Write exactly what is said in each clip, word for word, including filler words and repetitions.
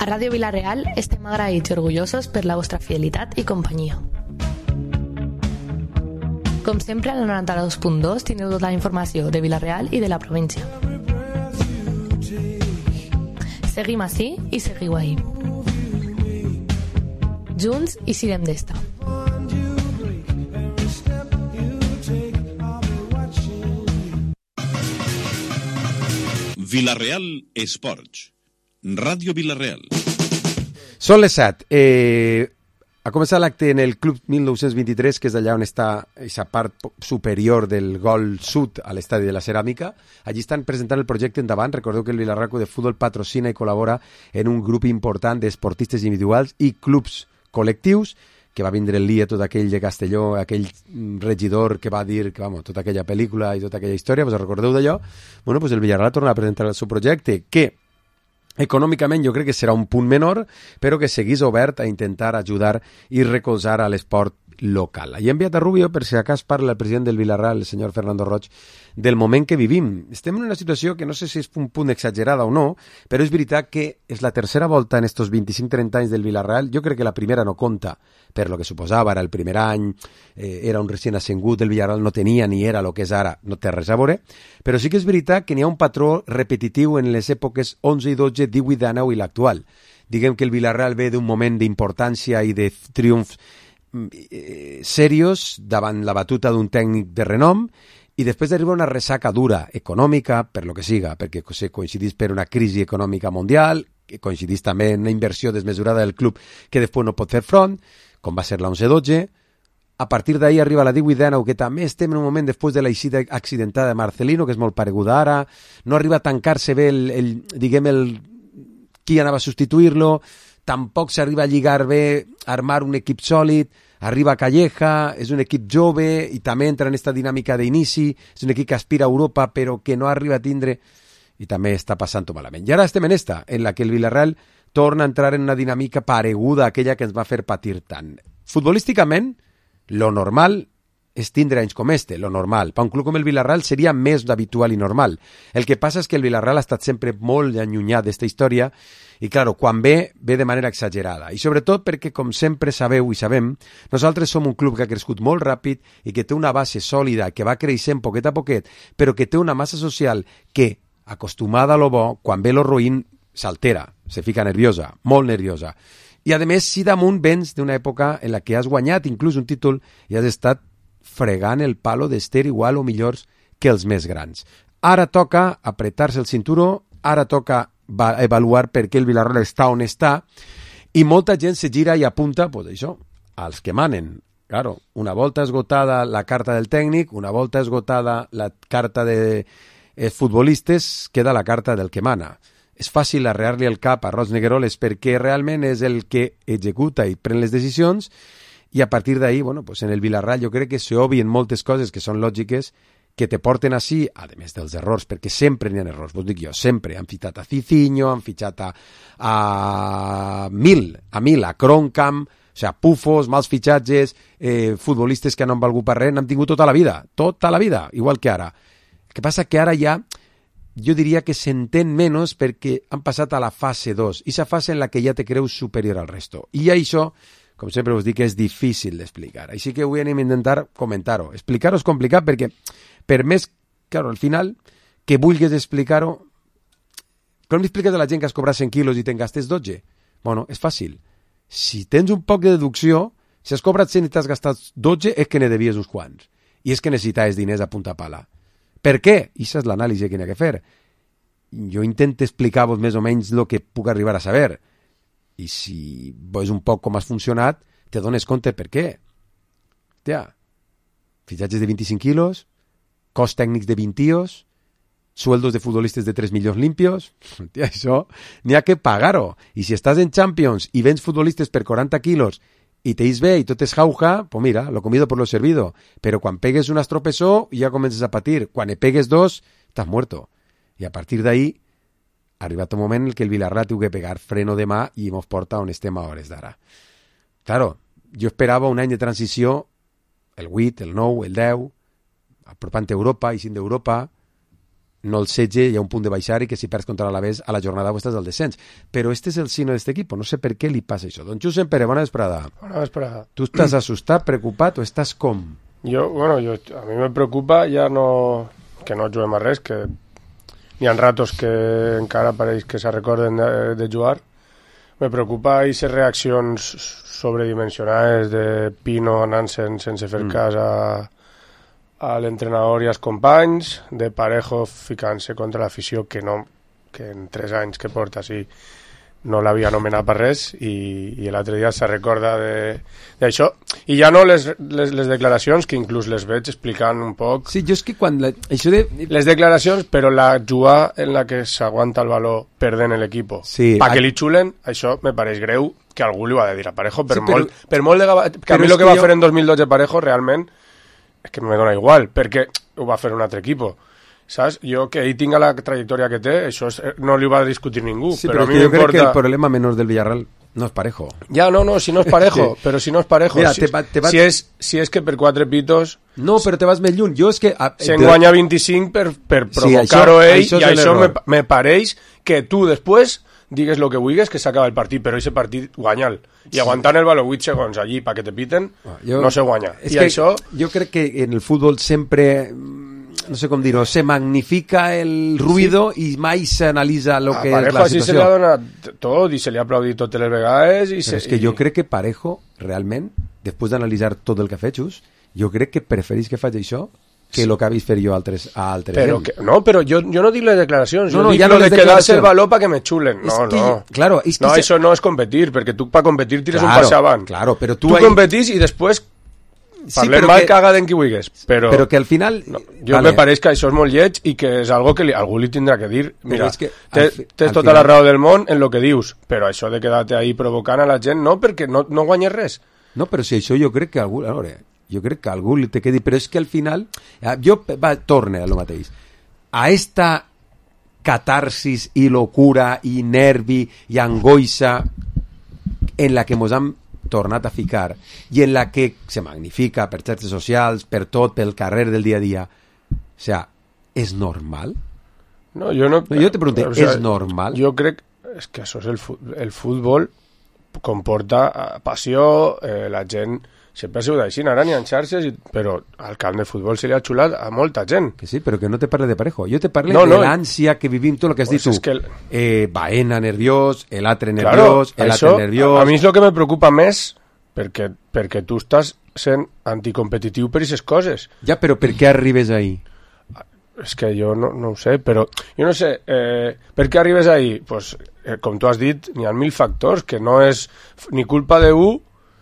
A Ràdio Vila-real estem agraïts i orgullosos per la vostra fidelitat i companyia. Com sempre, al noranta-dos punt dos teniu tota la informació de Vila-real i de la província. Seguim ací i seguiu ahí. Junts i sirem d'esta. Vila-real Esports. Ràdio Vila-real. Són les set. Eh, ha començat l'acte en el Club mil nou-cents vint-i-tres, que és allà on està aquesta part superior del gol sud a l'estadi de la Ceràmica. Allí estan presentant el projecte endavant. Recordeu que el Vilarraco de Futbol patrocina i col·labora en un grup important d'esportistes individuals i clubs col·lectius, que va vindre el dia tot aquell de Castelló, aquell regidor que va dir que, vamos, tota aquella pel·lícula i tota aquella història, vos recordeu d'allò? Bueno, pues el Villarreal torna a presentar el seu projecte, que econòmicament jo crec que serà un punt menor, però que seguís obert a intentar ajudar i recolzar a l'esport local. I he enviat a Rubio, per si a cas parla el president del Vilarreal, el senyor Fernando Roig, del moment que vivim. Estem en una situació que no sé si és un punt exagerada o no, però és veritat que és la tercera volta en estos vint-i-cinc trenta anys del Vilarreal. Jo crec que la primera no compta per lo que suposava, era el primer any, eh, era un recient ascengut, el Vilarreal no tenia ni era el que és ara, no té res a veure, però sí que és veritat que n'hi ha un patró repetitiu en les èpoques onze i dotze, divuit, dinou i l'actual. Diguem que el Vilarreal ve d'un moment d'importància i de triomf eh, serios davant la batuta d'un tècnic de renom, i després arriba una ressaca dura, econòmica, per lo que siga, perquè se coincidís per una crisi econòmica mundial, que coincidís també en una inversió desmesurada del club que després no pot fer front, com va ser la onze dotze. A partir d'ahí arriba la divuit dinou, que també estem en un moment després de l'eixida accidentada de Marcelino, que és molt pareguda ara, no arriba a tancar-se bé el, el, diguem, el, qui anava a substituir-lo, tampoc s'arriba a lligar bé, a armar un equip sòlid, arriba Calleja, és un equip jove i també entra en aquesta dinàmica d'inici, és un equip que aspira a Europa però que no arriba a tindre, i també està passant-ho malament. I ara estem en esta, en la que el Villarreal torna a entrar en una dinàmica pareguda a aquella que ens va fer patir tant. Futbolísticament, lo normal és tindre anys com este, lo normal. Per un club com el Villarreal seria més habitual i normal. El que passa és que el Villarreal ha estat sempre molt allunyat d'esta història i, claro, quan ve, ve de manera exagerada. I sobretot perquè, com sempre sabeu i sabem, nosaltres som un club que ha crescut molt ràpid i que té una base sòlida, que va creixent poquet a poquet, però que té una massa social que, acostumada a lo bo, quan ve lo roïn, s'altera, se fica nerviosa, molt nerviosa. I, a més, si damunt vens d'una època en la que has guanyat inclús un títol i has estat fregant el palo d'ester igual o millors que els més grans. Ara toca apretar-se el cinturó, ara toca avaluar per què el Villarreal està on està, i molta gent se gira i apunta, pues això, als que manen. Claro, una volta esgotada la carta del tècnic, una volta esgotada la carta de eh, futbolistes, queda la carta del que mana. És fàcil arrear-li el cap a Roig Negueroles perquè realment és el que executa i pren les decisions, i a partir d'ahí, bueno, pues en el Villarreal jo crec que s'obvien moltes coses que són lògiques, que te porten així, a més dels errors, perquè sempre n'hi ha errors, vos dic jo, sempre. Han fitxat a Cicinho, han fitxat a, a mil, a mil, a Kronkam, o sigui, pufos, mals fitxatges, eh, futbolistes que no han valgut per res, n'han tingut tota la vida, tota la vida, igual que ara. El que passa que ara ja, jo diria que s'entén menys perquè han passat a la fase dos, i esa fase en la que ja te creus superior al resto. I això, com sempre us dic, és difícil d'explicar. Així que avui anem a intentar comentar-ho. Explicar-ho és complicat perquè, per més, claro, al final, que vulguis explicar-ho, com li expliques a la gent que has cobrat cent quilos i te'n gastes dotze? Bueno, és fàcil. Si tens un poc de deducció, si has cobrat cent i t'has gastat dotze, és que ne devies uns quants. I és que necessitaves diners a punta pala. Per què? I això és l'anàlisi que n'hi ha que fer. Jo intento explicar-vos més o menys el que puc arribar a saber. I si veus un poc com has funcionat, te dones compte per què. Hòstia, fitxatges de vint-i-cinc quilos, cost tècnics de vint tios, sueldos de futbolistes de tres milions limpios, hòstia, això n'hi ha que pagar-ho. I si estàs en Champions i vens futbolistes per quaranta quilos i te is bé i tot és jauja, pues mira, lo comido por lo servido. Però quan pegues un estropessó ja comences a patir. Quan e pegues dos, estàs muerto. I a partir d'ahí ha arribat un moment en què el Villarreal té que pegar freno de mà i mos porta on estem a hores d'ara. Claro, jo esperava un any de transició, el vuit, el nou, el deu, apropant a Europa i sin d'Europa, no el setge, hi ha un punt de baixar i que si perds contra l'Alavés a la jornada ho estàs al descens. Però este és el signo d'aquest equip, no sé per què li passa això. Don Josep Pere, bona vesprada. Bona vesprada. Tu estàs assustat, preocupat o estàs com? Jo, bueno, jo, a mi me preocupa ja no... que no juguem a res, que hi ha ratos que encara pareix que se recorden de, de jugar. Me preocupa aquestes reaccions sobredimensionades de Pino anant-se'n sense fer mm. cas a, a l'entrenador i als companys, de Parejo ficant-se contra l'afició que, no, que en tres anys que porta sí, no l'havia anomenat per res i, i l'altre dia se recorda d'això. I ja no les, les, les declaracions, que inclús les veig explicant un poc. Sí, jo és que quan... La, això de... Les declaracions, però la jugada en la que s'aguanta el valor perdent l'equip. Sí, pa que a... li xulen, això me pareix greu que algú li ho ha de dir a Parejo. Per sí, però... molt, per molt de... Que a mi el que, que va jo... fer en dos mil dotze Parejo realment és que me dona igual, perquè ho va fer un altre equip. Saps? Jo que ell tinga la trajectòria que té, això és, no li va discutir ningú. Sí, però, però a mi jo crec que el problema menor del Villarreal no és Parejo. Ja, no, no, si no és Parejo, sí. Però si no és Parejo, Mira, si, te va, te va... si, és, si és que per quatre pitos... No, però te vas més lluny. Jo és que... Se'n te... guanya vint-i-cinc per, per provocar-ho sí, ell, això i això me, me pareix que tu després digues el que vulguis, que s'acaba el partit, però aquest partit guanya'l. I sí. Aguantant el valor vuit segons allí perquè te piten, ah, jo... no se guanya. És I que això... Jo crec que en el futbol sempre... no sé com dir-ho, se magnifica el ruido sí. I mai s'analitza el que és la situació. Se li ha donat tot i se li ha aplaudit totes les vegades. I Però se, és que i... jo crec que Parejo, realment, després d'analitzar tot el que ha fet just, jo crec que preferís que faig això que el sí. que ha vist fer jo a altres, a altres però que, no, però jo, jo no dic les declaracions, no, jo no, dic ja lo no de quedar-se el valor para que me xulen. No, que, no. Claro, es que no, se... això no és competir, perquè tu para competir tires claro, un pas avant. Claro, però tu, tu hay... competís i després parlem sí, mal que... caga d'en qui vulguis, però... Però que al final... No, jo vale. Me pareix que això és molt lleig i que és algo que li, algú li tindrà que dir. Mira, que tens tota final... la raó del món en lo que dius, però això de quedar-te ahí provocant a la gent, no, perquè no, no guanyes res. No, però si això jo crec que algú... A veure, jo crec que algú li té que dir, però és que al final... Jo va, torne a lo mateix. A esta catarsis i locura i nervi i angoixa en la que mos han tornat a ficar i en la que se magnifica per xarxes socials, per tot, pel carrer del dia a dia. O sea, ¿és normal? No, jo no... no jo te pregunté, o sea, ¿és normal? Jo crec és que això és el, el futbol comporta passió, eh, la gent sempre ha sigut així, ara n'hi ha xarxes, i, però al camp de futbol se li ha xulat a molta gent. Que sí, però que no te parle de Parejo. Jo te parle no, de no, l'ànsia que vivim, tot el que has pues dit tu. Es que el... eh, Baena nerviós, el altre nerviós, claro, el això, altre nerviós... A, a mi és el que me preocupa més, perquè, perquè tu estàs sent anticompetitiu per aquestes coses. Ja, però per què arribes ahí? És que jo no, no ho sé, però jo no sé, eh, per què arribes ahí? Pues, eh, com tu has dit, n'hi ha mil factors, que no és ni culpa de u,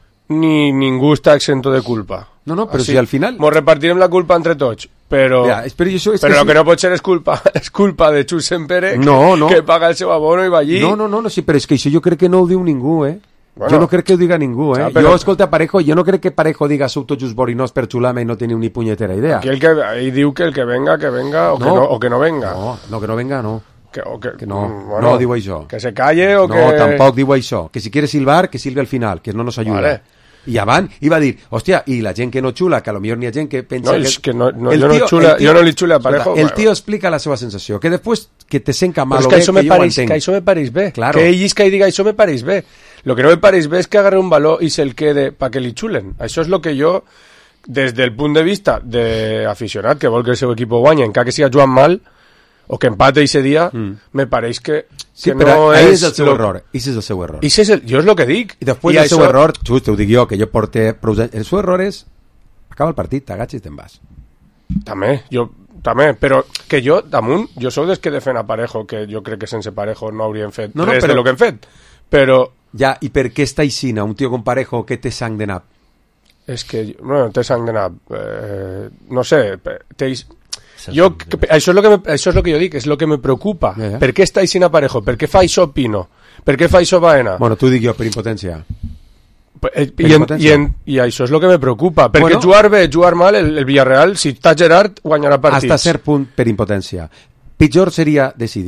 ni ningú està exento de culpa. No, no, però Així, si al final... Mos repartirem la culpa entre tots, però... Ja, però això és però que el sí. que no pot ser és culpa, és culpa de Xusen Pere, no, no. que paga el seu abono i va allí... No, no, no, no sí, però és que això jo crec que no ho diu ningú, eh? Bueno, jo no crec que ho diga ningú, eh? Ja, però... Jo, escolta, Parejo, jo no crec que Parejo diga sou tots just borinós per xular-me i no teniu ni punyetera idea. Aquí el que, ell diu que el que venga, que venga, o, no. Que, no, o que no venga. No, no, que no venga, no. Que, o que, que no, bueno, no diu això. Que se calle o no, que... No, tampoc diu això. Que si quiere silbar, que silbe al final, que no nos ayuda. Vale. I abans iba a dir, hòstia, i la gent que no xula, que a lo millor n'hi ha gent que pensa no, que... que no, no, jo, tio, no xula, tio, jo no li xule a Parejo. El tio explica la seva sensació, que després que te senca mal o bé, que, que jo pareix, ho entenc. Que això me pareix bé. Claro. Que ell és que ell diga això me pareix bé. Lo que no me pareix bé és que agarre un valor i se'l quede pa que li xulen. Això és lo que jo, des del punt de vista d'aficionat, que vol que el seu equip guanyi, encara que siga jugant mal, o que empate ese dia, mm. me pareix que, sí, que però no ahí és... és el seu lo... error. Ese és el seu error. Ese és el... Jo és el que dic. I després I del això... seu error, just, te ho dic jo, que jo porté... El seu error és... Acaba el partit, t'agatxes i te'n vas. També, jo... També, però que jo, damunt, jo sóc dels que defen a Parejo, que jo crec que sense Parejo no hauríem fet no, no, res però... de lo que hem fet. Però... Ja, i per què està aixina un tio com Parejo que té sang de nap? És que, bueno, té sang de nap. Eh, no sé, té... Jo, que, això, és lo que me, això és el que jo dic, és el que me preocupa. Yeah, yeah. Per què està així Parejo? Per què fa això Pino? Per què fa això Baena? Bueno, tu dic jo, per impotència. Per, I, per en, i, en, I això és el que me preocupa. Perquè bueno, jugar bé, jugar mal, el, el Villarreal, si està Gerard, guanyarà partit. Hasta cert punt per impotència. Pitjor seria decidir.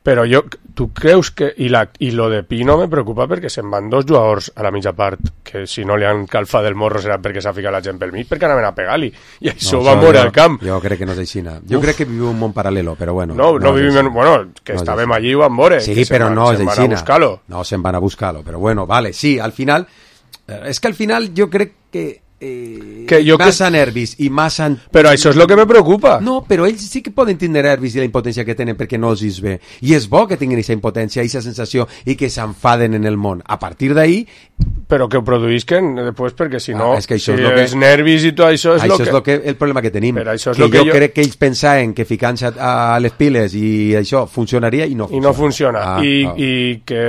Però jo, tu creus que... I, la, i lo de Pino me preocupa perquè se'n van dos jugadors a la mitja part, que si no li han calfat del morro serà perquè s'ha ficat la gent pel mig, perquè anaven a pegar-li. I això no, va morir al camp. Jo crec que no és així. Jo Uf. crec que vivim un món paral·lelo, però bueno. No, no, no vivim en... Bueno, que no estàvem allí i ho van veure. Sí, però van, no és així. No, se'n van a buscar-lo. Però bueno, vale, sí, al final... És que al final jo crec que... Eh, que jo massa que... nervis i massa... Però això és el que me preocupa. No, però ells sí que poden tindre nervis i la impotència que tenen perquè no els és bé. I és bo que tinguin aquesta impotència, aquesta sensació i que s'enfaden en el món. A partir d'ahí... Però que ho produïsquen després, perquè si no, ah, és que això si és, que... els nervis i tot això és, això lo que... és lo que... el problema que tenim. Però això és que lo que jo, jo crec que ells pensaven que ficant-se a les piles i això funcionaria i no funciona. I no funciona. Ah, I, ah. I que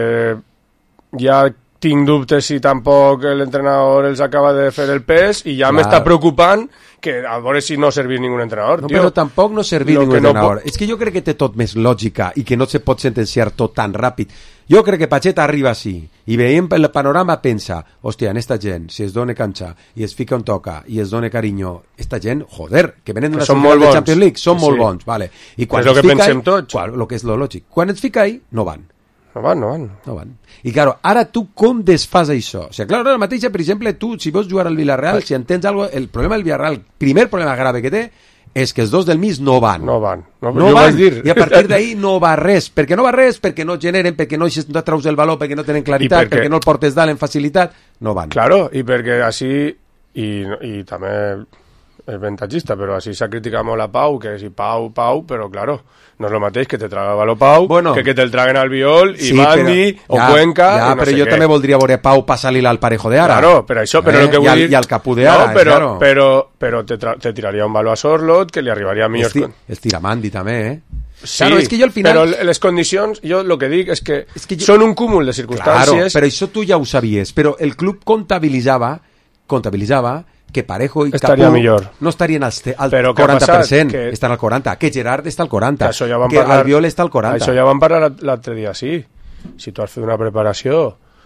ja... tinc dubtes si tampoc l'entrenador els acaba de fer el pes i ja m'està preocupant que a veure si no servís ningú entrenador, no, tio. Però tampoc no servir ningú no entrenador. Po... És que jo crec que té tot més lògica i que no se pot sentenciar tot tan ràpid. Jo crec que Pacheta arriba així i veient el panorama pensa, hòstia, en esta gent, si es dona canxa i es fica on toca i es dona carinyo, esta gent, joder, que venen d'una semifinal de Champions League, són sí. molt bons, vale. I quan és el que pensem ahí, tots. Qual, lo que és lo lògic. Quan et fica ahí, no van. No van, no van. No van. I claro, ara tu com desfas això? O sigui, claro, ara mateixa, per exemple, tu, si vols jugar al Villarreal, si entens algo, el problema del Villarreal, el primer problema grave que té, és que els dos del mig no van. No van. No, no van, dir. I a partir d'ahí no va res. Per què no va res? Perquè no generen, perquè no, no treus el valor, perquè no tenen claritat, perquè... perquè no el portes dalt en facilitat, no van. Claro, i perquè així, i, i també és ventajista, però així s'ha criticat molt a Pau, que si Pau, Pau, però claro, no és el mateix que te traga el valor Pau, bueno, que que te'l traguen al Viol, i sí, Bandi, o ja, Cuenca, ja, no però sé jo què. També voldria veure Pau passar-li al parejo de ara. Claro, però això, però eh? el que vull I al, dir... I al capú de ara, no, però, claro. però, però te, tra te tiraria un valor a Sorlot, que li arribaria a millors... Esti estira Mandi també, eh? Sí, claro, és que jo al final... però les condicions, jo el que dic és que, és que jo... són un cúmul de circumstàncies... Claro, però això tu ja ho sabies, però el club comptabilitzava, comptabilitzava que Parejo i estaria Capú millor. No estarien al, al però quaranta per cent, que... estan al quaranta, que Gerard està al quaranta, que, ja que parlar... Albiol està al quaranta. Això ja vam parlar l'altre dia, sí. Si tu has fet una preparació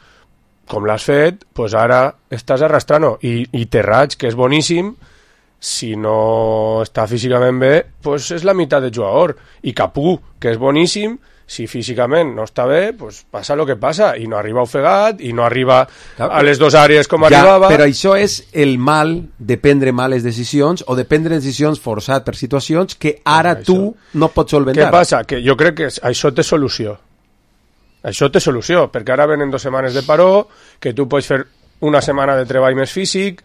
com l'has fet, pues ara estàs arrastrant-ho. I, i Terrats, que és boníssim, si no està físicament bé, pues és la meitat de jugador. I Capú, que és boníssim, si físicament no està bé, pues passa el que passa, i no arriba ofegat, i no arriba a les dues àrees com ja, arribava... Però això és el mal de prendre males decisions o de prendre decisions forçat per situacions que ara tu no pots solventar. Què passa? Que jo crec que això té solució. Això té solució, perquè ara venen dues setmanes de paró, que tu pots fer una setmana de treball més físic,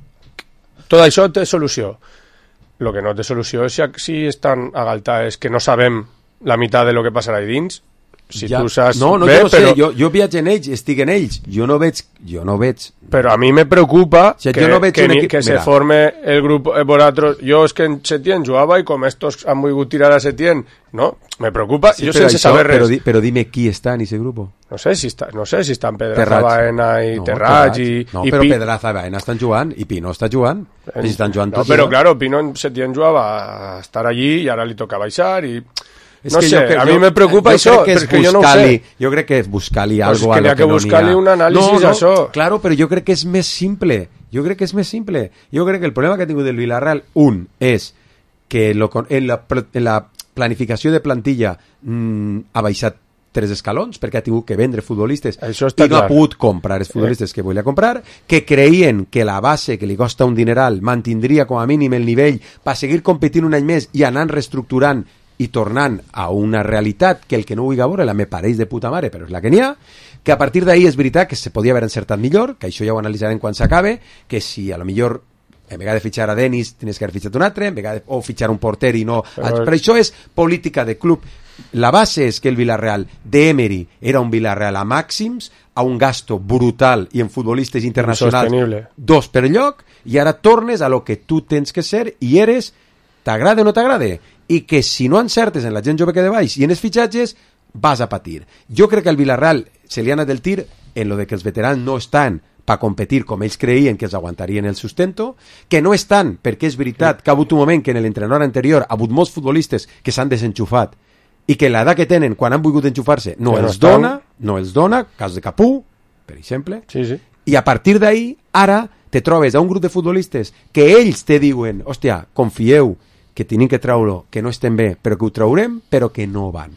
tot això té solució. El que no té solució és si, si estan a galtades que no sabem la meitat de lo que passarà ahí dins. Si ja, tu saps no, no, bé, jo no però... sé, jo, jo viatge en ells, estic en ells, jo no veig, jo no veig. Però a mi me preocupa o sigui, que, no que, equip... que se forme el grup eh, vosaltres. Jo és que en Setién jugava i com estos han volgut tirar a Setién, no? Me preocupa, sí, jo sense això, saber res. Però, di, però dime qui està en ese grupo. No sé si està, no sé si estan Pedraza, Baena i no, Terrats i... No, i però Pi... Pedraza i Baena estan jugant i Pino està jugant. En... Si estan jugant no, però claro, Pino en Setién jugava a estar allí i ara li toca baixar i... És no que sé, jo, a jo, mi me preocupa jo això, perquè jo no ho sé. Jo crec que és buscar-li pues algo que a lo que, que no buscar-li un anàlisi no, no, això. Claro, però jo crec que és més simple. Jo crec que és més simple. Jo crec que el problema que ha tingut el Villarreal, un, és que lo, en, la, en la planificació de plantilla mmm, ha baixat tres escalons perquè ha tingut que vendre futbolistes i no clar. ha pogut comprar els futbolistes eh. que volia comprar, que creien que la base que li costa un dineral mantindria com a mínim el nivell per seguir competint un any més i anant reestructurant i tornant a una realitat que el que no vulgui veure la me pareix de puta mare, però és la que n'hi ha, que a partir d'ahir és veritat que se podia haver encertat millor, que això ja ho analitzarem quan s'acabe, que si a lo millor en vegada de fitxar a Denis tens que haver fitxat un altre, en vegada de, o fitxar un porter i no... Però... però això és política de club. La base és que el Villarreal d'Emery era un Villarreal a màxims, a un gasto brutal i en futbolistes internacionals dos per lloc, i ara tornes a lo que tu tens que ser i eres, t'agrada o no t'agrada, i que si no encertes en la gent jove que de baix i en els fitxatges vas a patir. Jo crec que al Villarreal se li ha anat del tir en lo de que els veterans no estan per competir com ells creien que els aguantarien el sustento, que no estan perquè és veritat que ha hagut un moment que en l'entrenador anterior ha hagut molts futbolistes que s'han desenxufat i que l'edat que tenen quan han volgut enxufar-se no els dona, no els dona, cas de Capú, per exemple, sí, sí. I a partir d'ahí ara te trobes a un grup de futbolistes que ells te diuen, hòstia, confieu que tenim que treure-ho, que no estem bé, però que ho traurem, però que no van.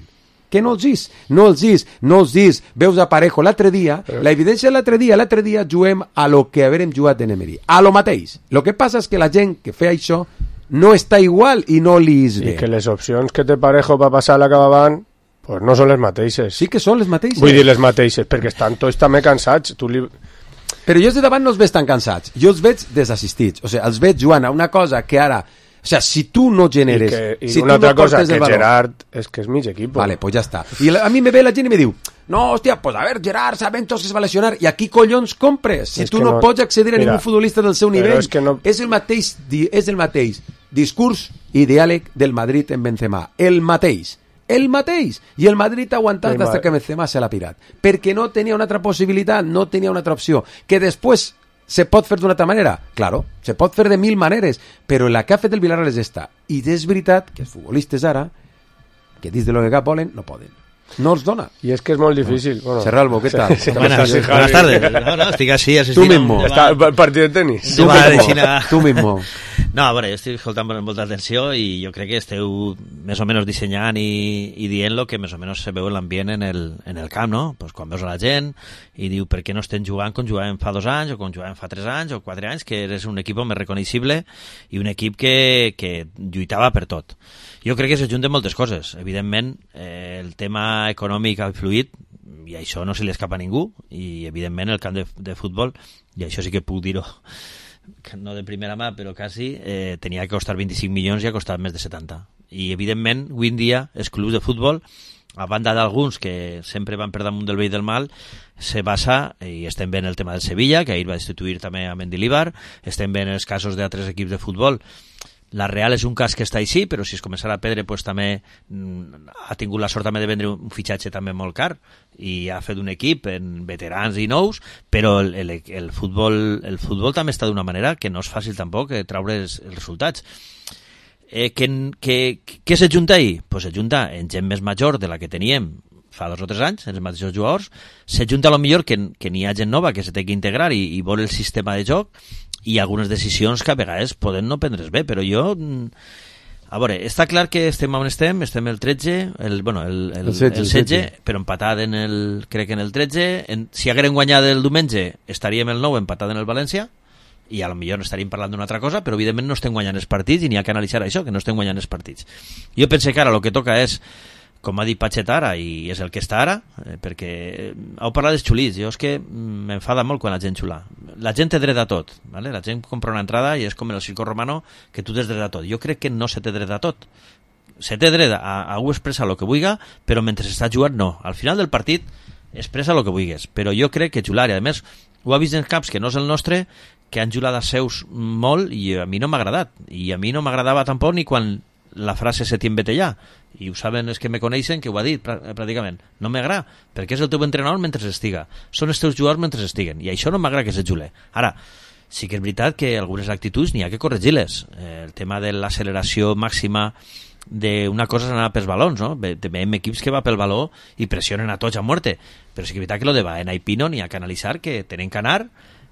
que no els dis, no els dis, no els dis, veus a Parejo l'altre dia, però... la evidència de l'altre dia, l'altre dia juguem a lo que haverem jugat en Emery, a lo mateix. Lo que passa és que la gent que fa això no està igual i no li és bé. I que les opcions que té Parejo per passar la Cabavant pues no són les mateixes. Sí que són les mateixes. Vull dir les mateixes, perquè estan tots també cansats. Tu li... Però jo els de davant no els veig tan cansats, jo els veig desassistits, o sigui, els veig jugant a una cosa que ara... O sea, si tu no generes... I, que, i si una tu altra no cosa, que valor, Gerard és que és mig equip. Vale, pues ya está. Y a mí me ve la gent i me diu, no, hòstia, pues a ver, Gerard, sabem tots que es va lesionar, i aquí collons compres? Si és tu no, no pots accedir a mira, ningú futbolista del seu nivell, és, que no... és, el mateix, és el mateix discurs i diàleg del Madrid en Benzema. El mateix. El mateix. I el Madrid ha aguantat fins ma... que Benzema se l'ha pirat. Perquè no tenia una altra possibilitat, no tenia una altra opció. Que després... ¿Se pot fer d'una altra manera? Claro, se pot fer de mil maneres, però la que ha fet el Villarreal és esta. I és veritat que els futbolistes ara, que dins de lo que cap volen, no poden. No els dona. I és que és molt difícil. No. Bueno, Serralbo, ¿qué tal? Sí, buenas, sí, buenas tardes. No, no, estic així assistint. Tu mismo. Està el partit de tenis. Tu mismo. Tu mismo. No, a veure, jo estic escoltant amb molta atenció i jo crec que esteu més o menys dissenyant i, i dient lo que més o menys se veu en l'ambient en, el, en el camp, no? Pues quan veus a la gent i diu per què no estem jugant com jugàvem fa dos anys o com jugàvem fa tres anys o quatre anys, que eres un equip més reconeixible i un equip que, que lluitava per tot. Jo crec que s'ajunten moltes coses. Evidentment, eh, el tema econòmic ha influït i això no se li escapa a ningú i evidentment el camp de, de futbol, i això sí que puc dir-ho no de primera mà, però quasi, eh, tenia que costar vint-i-cinc milions i ha costat més de setanta. I, evidentment, avui en dia, els clubs de futbol, a banda d'alguns que sempre van per damunt del bé i del mal, se basa, i estem veient el tema del Sevilla, que ahir va destituir també a Mendilibar, estem veient els casos d'altres equips de futbol. La Real és un cas que està així, però si es començarà a perdre, pues, també mm, ha tingut la sort també de vendre un fitxatge també molt car i ha fet un equip en veterans i nous, però el, el, el, futbol, el futbol també està d'una manera que no és fàcil tampoc eh, traure els, els resultats. Eh, que, que, què s'ajunta ahir? Pues s'ajunta en gent més major de la que teníem fa dos o tres anys, els mateixos jugadors, s'ajunta a lo millor que, que n'hi ha gent nova que se té que integrar i, i vol el sistema de joc i algunes decisions que a vegades poden no prendre's bé, però jo... A veure, està clar que estem on estem, estem el tretze, el, bueno, el, el, el, setze, el setze, però empatat en el, crec en el tretze, en, si haguérem guanyat el diumenge estaríem el nou empatat en el València, i a lo millor estaríem parlant d'una altra cosa, però evidentment no estem guanyant els partits i n'hi ha que analitzar això, que no estem guanyant els partits. Jo penso que ara el que toca és, com ha dit Pachet ara, i és el que està ara, eh, perquè heu parlat dels xulits, jo és que m'enfada molt quan la gent xula. La gent té dret a tot, ¿vale? La gent compra una entrada i és com en el circo romano que tu tens dret a tot. Jo crec que no se té dret a tot. Se té dret a, a expressar el que vulgui, però mentre està jugant no. Al final del partit expressa el que vulguis, però jo crec que xular, i a més ho ha vist en caps que no és el nostre, que han xulat a seus molt i a mi no m'ha agradat, i a mi no m'agradava tampoc ni quan la frase se tiene vete ya, i ho saben els que me coneixen que ho ha dit pràcticament, no m'agrada, perquè és el teu entrenador mentre estiga, són els teus jugadors mentre estiguen, i això no m'agrada que se xule. Ara, sí que és veritat que algunes actituds n'hi ha que corregir-les, eh, el tema de l'acceleració màxima d'una cosa és anar pels balons, no? Veiem equips que va pel baló i pressionen a tots a muerte, però sí que és veritat que lo de Baena i Pino n'hi ha que analitzar, que tenen que anar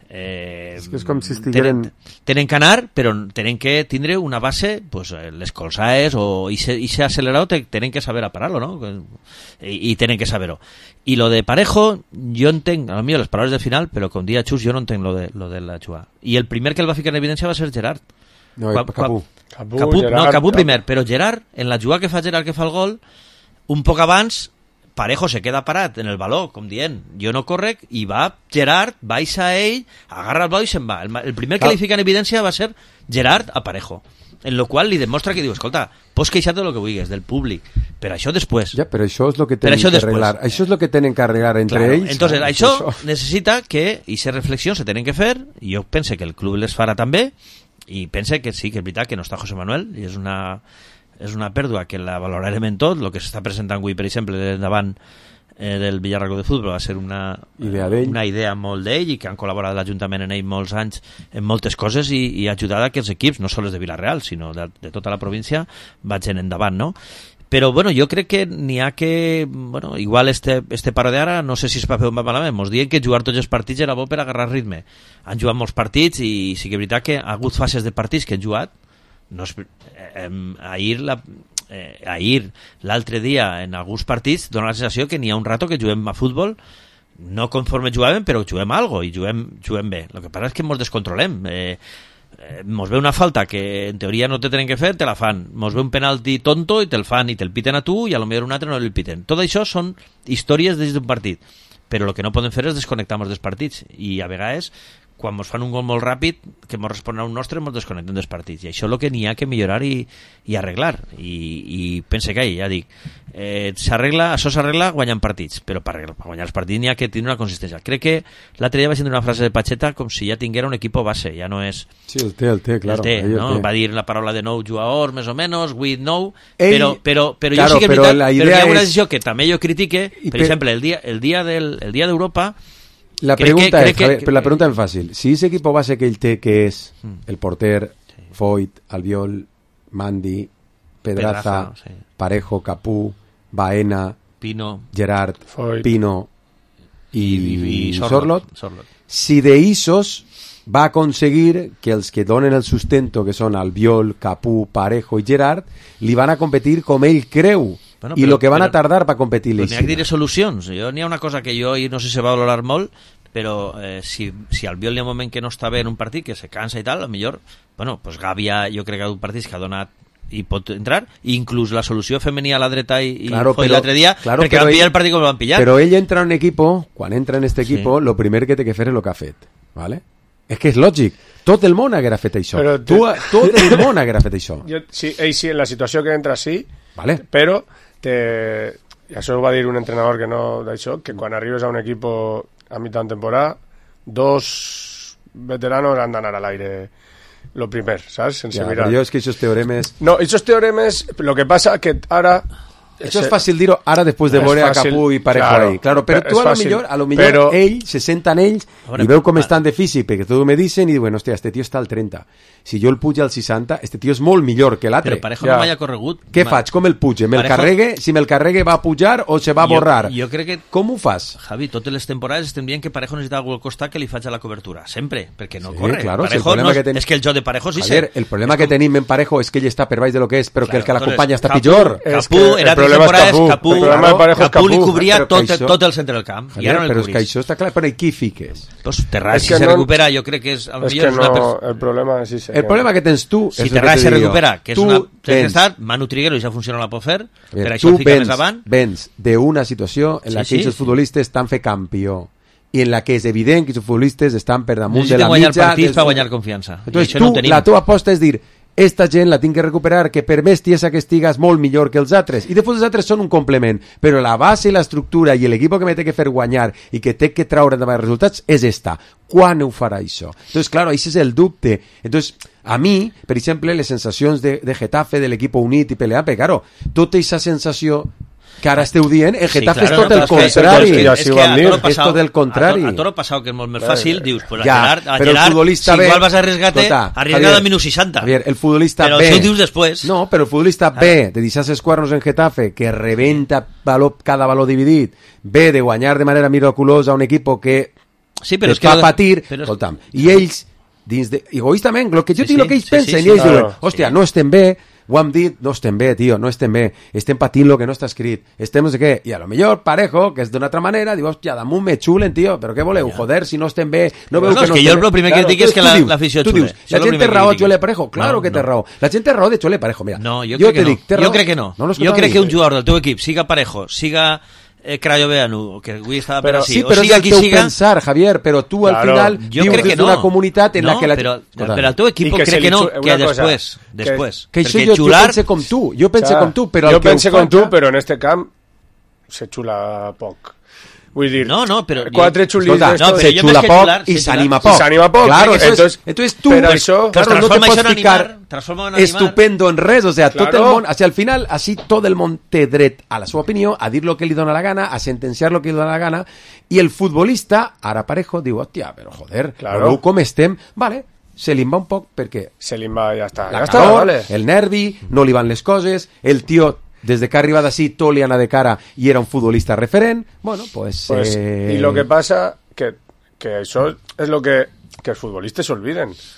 Eh, és que és com si estigueren... tenen, tenen que anar, però tenen que tindre una base, pues, les colzaes o ese acelerador tenen que saber a parar-lo, no? I, i tenen que saber-ho. I lo de Parejo, jo entenc, a lo millor les paraules de final, però com dia Xus, jo no entenc lo de, lo de la jugada. I el primer que el va ficar en evidència va ser Gerard. No, qua, Capú. Capú, Capú Gerard, no, Capú primer, però Gerard, en la jugada que fa Gerard que fa el gol, un poc abans Parejo se queda parat en el baló, com dient, jo no correc, i va Gerard, baixa a ell, agarra el baló i se'n va. El, el primer que ah. li fica en evidència va ser Gerard a Parejo, en lo qual li demostra que diu, escolta, pots queixar-te del que vulguis, del públic, però això després. Ja, però això és el que tenen que arreglar. Això és el que tenen que arreglar entre claro. ells. Entonces, ah, això, això necessita que aquestes reflexions se tenen que fer, i jo penso que el club les farà també, i pense que sí, que és veritat que no està José Manuel, i és una... és una pèrdua que la valorarem en tot. El que s'està presentant avui, per exemple, davant eh, del Villarreal de Futbol va ser una idea, una idea molt d'ell, i que han col·laborat l'Ajuntament en ell molts anys en moltes coses, i, i ha ajudat a que els equips, no sols de Villarreal, sinó de, de tota la província, vagin endavant, no? Però, bueno, jo crec que n'hi ha que... Bueno, igual este, este paro d'ara, no sé si es va fer un va malament, mos diuen que jugar tots els partits era bo per agarrar ritme. Han jugat molts partits, i sí que és veritat que ha hagut fases de partits que han jugat. No és, eh, ahir la, eh, ahir, l'altre dia, en alguns partits, dona la sensació que n'hi ha un rato que juguem a futbol no conforme jugàvem, però juguem algo i juguem, juguem bé. El que passa és que ens descontrolem. Eh, eh, mos ve una falta que en teoria no te tenen que fer, te la fan. Mos ve un penalti tonto i te'l fan i te'l piten a tu i a lo millor un altre no el piten. Tot això són històries des d'un partit, però el que no podem fer és desconnectar-nos dels partits i a vegades quan ens fan un gol molt ràpid que ens responen a un nostre ens desconnectem dels partits i això és el que n'hi ha que millorar i, i arreglar i, i pense que ja dic eh, s'arregla, això s'arregla guanyant partits però per, per guanyar els partits n'hi ha que tenir una consistència. Crec que l'altre dia vaig dir una frase de Pacheta com si ja tinguera un equip base, ja no és sí, el té, el té, claro, el té, el no? té. Va dir la paraula de nou jugadors més o menys, with no Ell, però, però, però claro, jo sí que és però veritat, la però idea hi ha una és... decisió que també jo critique, I per per... exemple el dia, el dia del, el dia d'Europa La crec pregunta que, es, crec Javier, que, pero la pregunta es fácil. Si ese equipo base que él te, que es Mm. el porter, Sí. Foyt, Albiol, Mandi, Pedraza, Pedraza, sí. Parejo, Capú, Baena, Pino Gerard, Foyt. Pino y, i, i Sorlot, Sorlot. Sorlot. si de Isos va a conseguir que els que donen el sustento, que són Albiol, Capú, Parejo i Gerard, li van a competir com ell creu. Bueno, I però- el que van però- a tardar per competir Pues n'hi ha que l'Eixina. dir solucions. Jo n'hi ha una cosa que jo i no sé si se va valorar molt, però eh, si, si al Biol hi ha un moment que no està bé en un partit, que se cansa i tal, a millor, bueno, pues Gàbia jo crec que ha un partit que ha donat i pot entrar, i inclús la solució femení a la dreta i, i Claro, Foyt però- l'altre dia, claro, perquè però van pillar ell- el partit com el van pillar. Però ell entra en un equipo, quan entra en este Sí. equipo, lo primer que té que fer és el que ha fet, ¿vale? És que és lògic. Tot el món haguera fet això. Però Tu, te- tot el món haguera fet això. Jo, sí, ell sí, en la situació que entra sí, Vale? però te, i això ho va dir un entrenador que no d'això, que quan arribes a un equip a mitjà de temporada, dos veteranos han d'anar a l'aire lo primer, saps? Sense Ja, mirar. però jo és que aquests teoremes... No, aquests teoremes, lo que passa que ara... Això és fàcil dir-ho ara després de És veure a fàcil, Capú i Parejo claro, ahí. Claro, però és tu a lo fàcil, millor, a lo millor però- ell se senten ells Ahora, i veu com ah. estan de físic, perquè tot me dicen i diuen, hòstia, este tio està al trenta. Si jo el puja al seixanta, este tio és molt millor que l'altre. Però Parejo Ja. no m'ha corregut. Què Ma- faig? Com el puge? Me'l Parejo- carregue? Si me'l carregue va a pujar o se va a Jo- borrar? jo crec que- Com ho fas? Javi, totes les temporades estem dient que Parejo necessita algú al costat que li faci la cobertura. Sempre, perquè no Sí, corre. claro, si el Parejo problema no, que ten- és que el joc de Parejo sí Javier, sé. el problema És que com- tenim en Parejo és que ell està per baix de lo que és, però que el que Claro, l'acompanya està Capú- pitjor. És Capú, que era el tres problema és temporades, Capú. Capú, El problema de Parejo és Capú li Capú. cobria Però tot, que això- tot el centre del camp. I Javier, ara no el però és que cobreix. això està clar, però i qui fiques? Pues Terrats, És si que se no- recupera, jo crec que és, al És millor que és una no, persona... el problema és ese, El problema que tens tu... Si és el Terrats que se te dic jo. recupera, que és Tu una... Té que vens- estar, Manu Triguero i ja funciona la pot fer, Javier, per això tu el fica vens, més avant. vens d'una situació en la Sí, que sí, els sí. futbolistes estan fer campió i en la que és evident que els futbolistes estan per damunt de Necessiten la guanyar mitja... partits dels- per guanyar confiança. I Entonces, això tu, no ho tenim. la teva aposta és dir esta gent la tinc que recuperar, que per més tiesa que estigues molt millor que els altres. I després els altres són un complement. Però la base i l'estructura i l'equip que me té que fer guanyar i que té que traure endavant resultats és esta. Quan ho farà això? Entonces, claro, això és el dubte. Entonces, a mi, per exemple, les sensacions de, de Getafe, de l'equip unit i peleant, perquè, claro, tota aquesta sensació que ara esteu dient, el Sí, Getafe claro, és tot no, el però és que- contrari. és que- Ja és sí ho que vam a dir. toro És passau- tot el contrari. A, to- a toro passau, que és molt més fàcil, dius, pues a Ja, Gerard, a però el Gerard, futbolista si ve- igual vas a arriesgar-te, Escolta, arriesgada Javier, a minus seixanta. Javier, el futbolista Però B... això ho dius després. No, però el futbolista B, de deixar els cuernos en Getafe, que rebenta valor, cada valor dividit, B, de guanyar de manera miraculosa un equip que Sí, però et és que... fa lo- patir, però és- escolta'm, i ells, dins de, egoistament, el que jo Sí, dic, sí, el que ells sí, pensen, sí, sí, i ells claro. diuen, hòstia, Sí. no estem bé, ho hem dit, no estem bé, tio, no estem bé, estem patint el que no està escrit, estem no sé què, i a lo millor Parejo, que és d'una altra manera, diu, hòstia, damunt me xulen, tio, però què voleu, joder, si no estem bé, no veu No, que és no que estem jo bé. el primer que Claro, dic és que tu la- dius, l'afició tu xule. dius, Això la és el gent té primer que raó, dic. Chole Parejo, claro No, que té no. raó, la gent té raó de Chole Parejo, mira, No, jo, jo crec que te dic, té no. raó. Jo crec que no. no, no jo crec que un jugador del teu equip, siga Parejo, siga eh, Crayoveanu, que avui estava per Però- així, Sí, o però és siga el qui teu siga... pensar, Javier, però tu al Claro, final Jo vius crec que des no. d'una comunitat en no, la que la... però, Escolta, però el teu equip I que se crec li que no, xu- que una cosa, després, que- després. que això Perquè jo, jo xular... pense com tu, jo pense Clar, com tu, però jo el que pense ho com tu, faig- però en este camp se xula poc. Vull dir, No, no, però... quatre xulis Escolta, d'estos... no, però se jo xula més que poc xular, i se s'anima xular- poc. I s'anima poc, Claro, perquè eso es, entonces- entonces tú, pero pues, això- claro, no te transforma pots això en ficar animar, transforma en animar. estupendo en res, o sea, tot el Claro. món, o sea, al final, així tot el món té dret a la seva opinió, a dir lo que li dona la gana, a sentenciar lo que li dona la gana, i el futbolista, ara Parejo, diu, hòstia, però joder, Claro. veureu com estem, vale, se li en va un poc perquè Se li va, ja està. la Ja està, calor, vale. el nervi, no li van les coses, el tio des de que ha arribat així tot li anava de cara i era un futbolista referent, bueno, pues... Pues, eh... Y lo que pasa que, que eso es lo que, que els futbolistes s'olviden.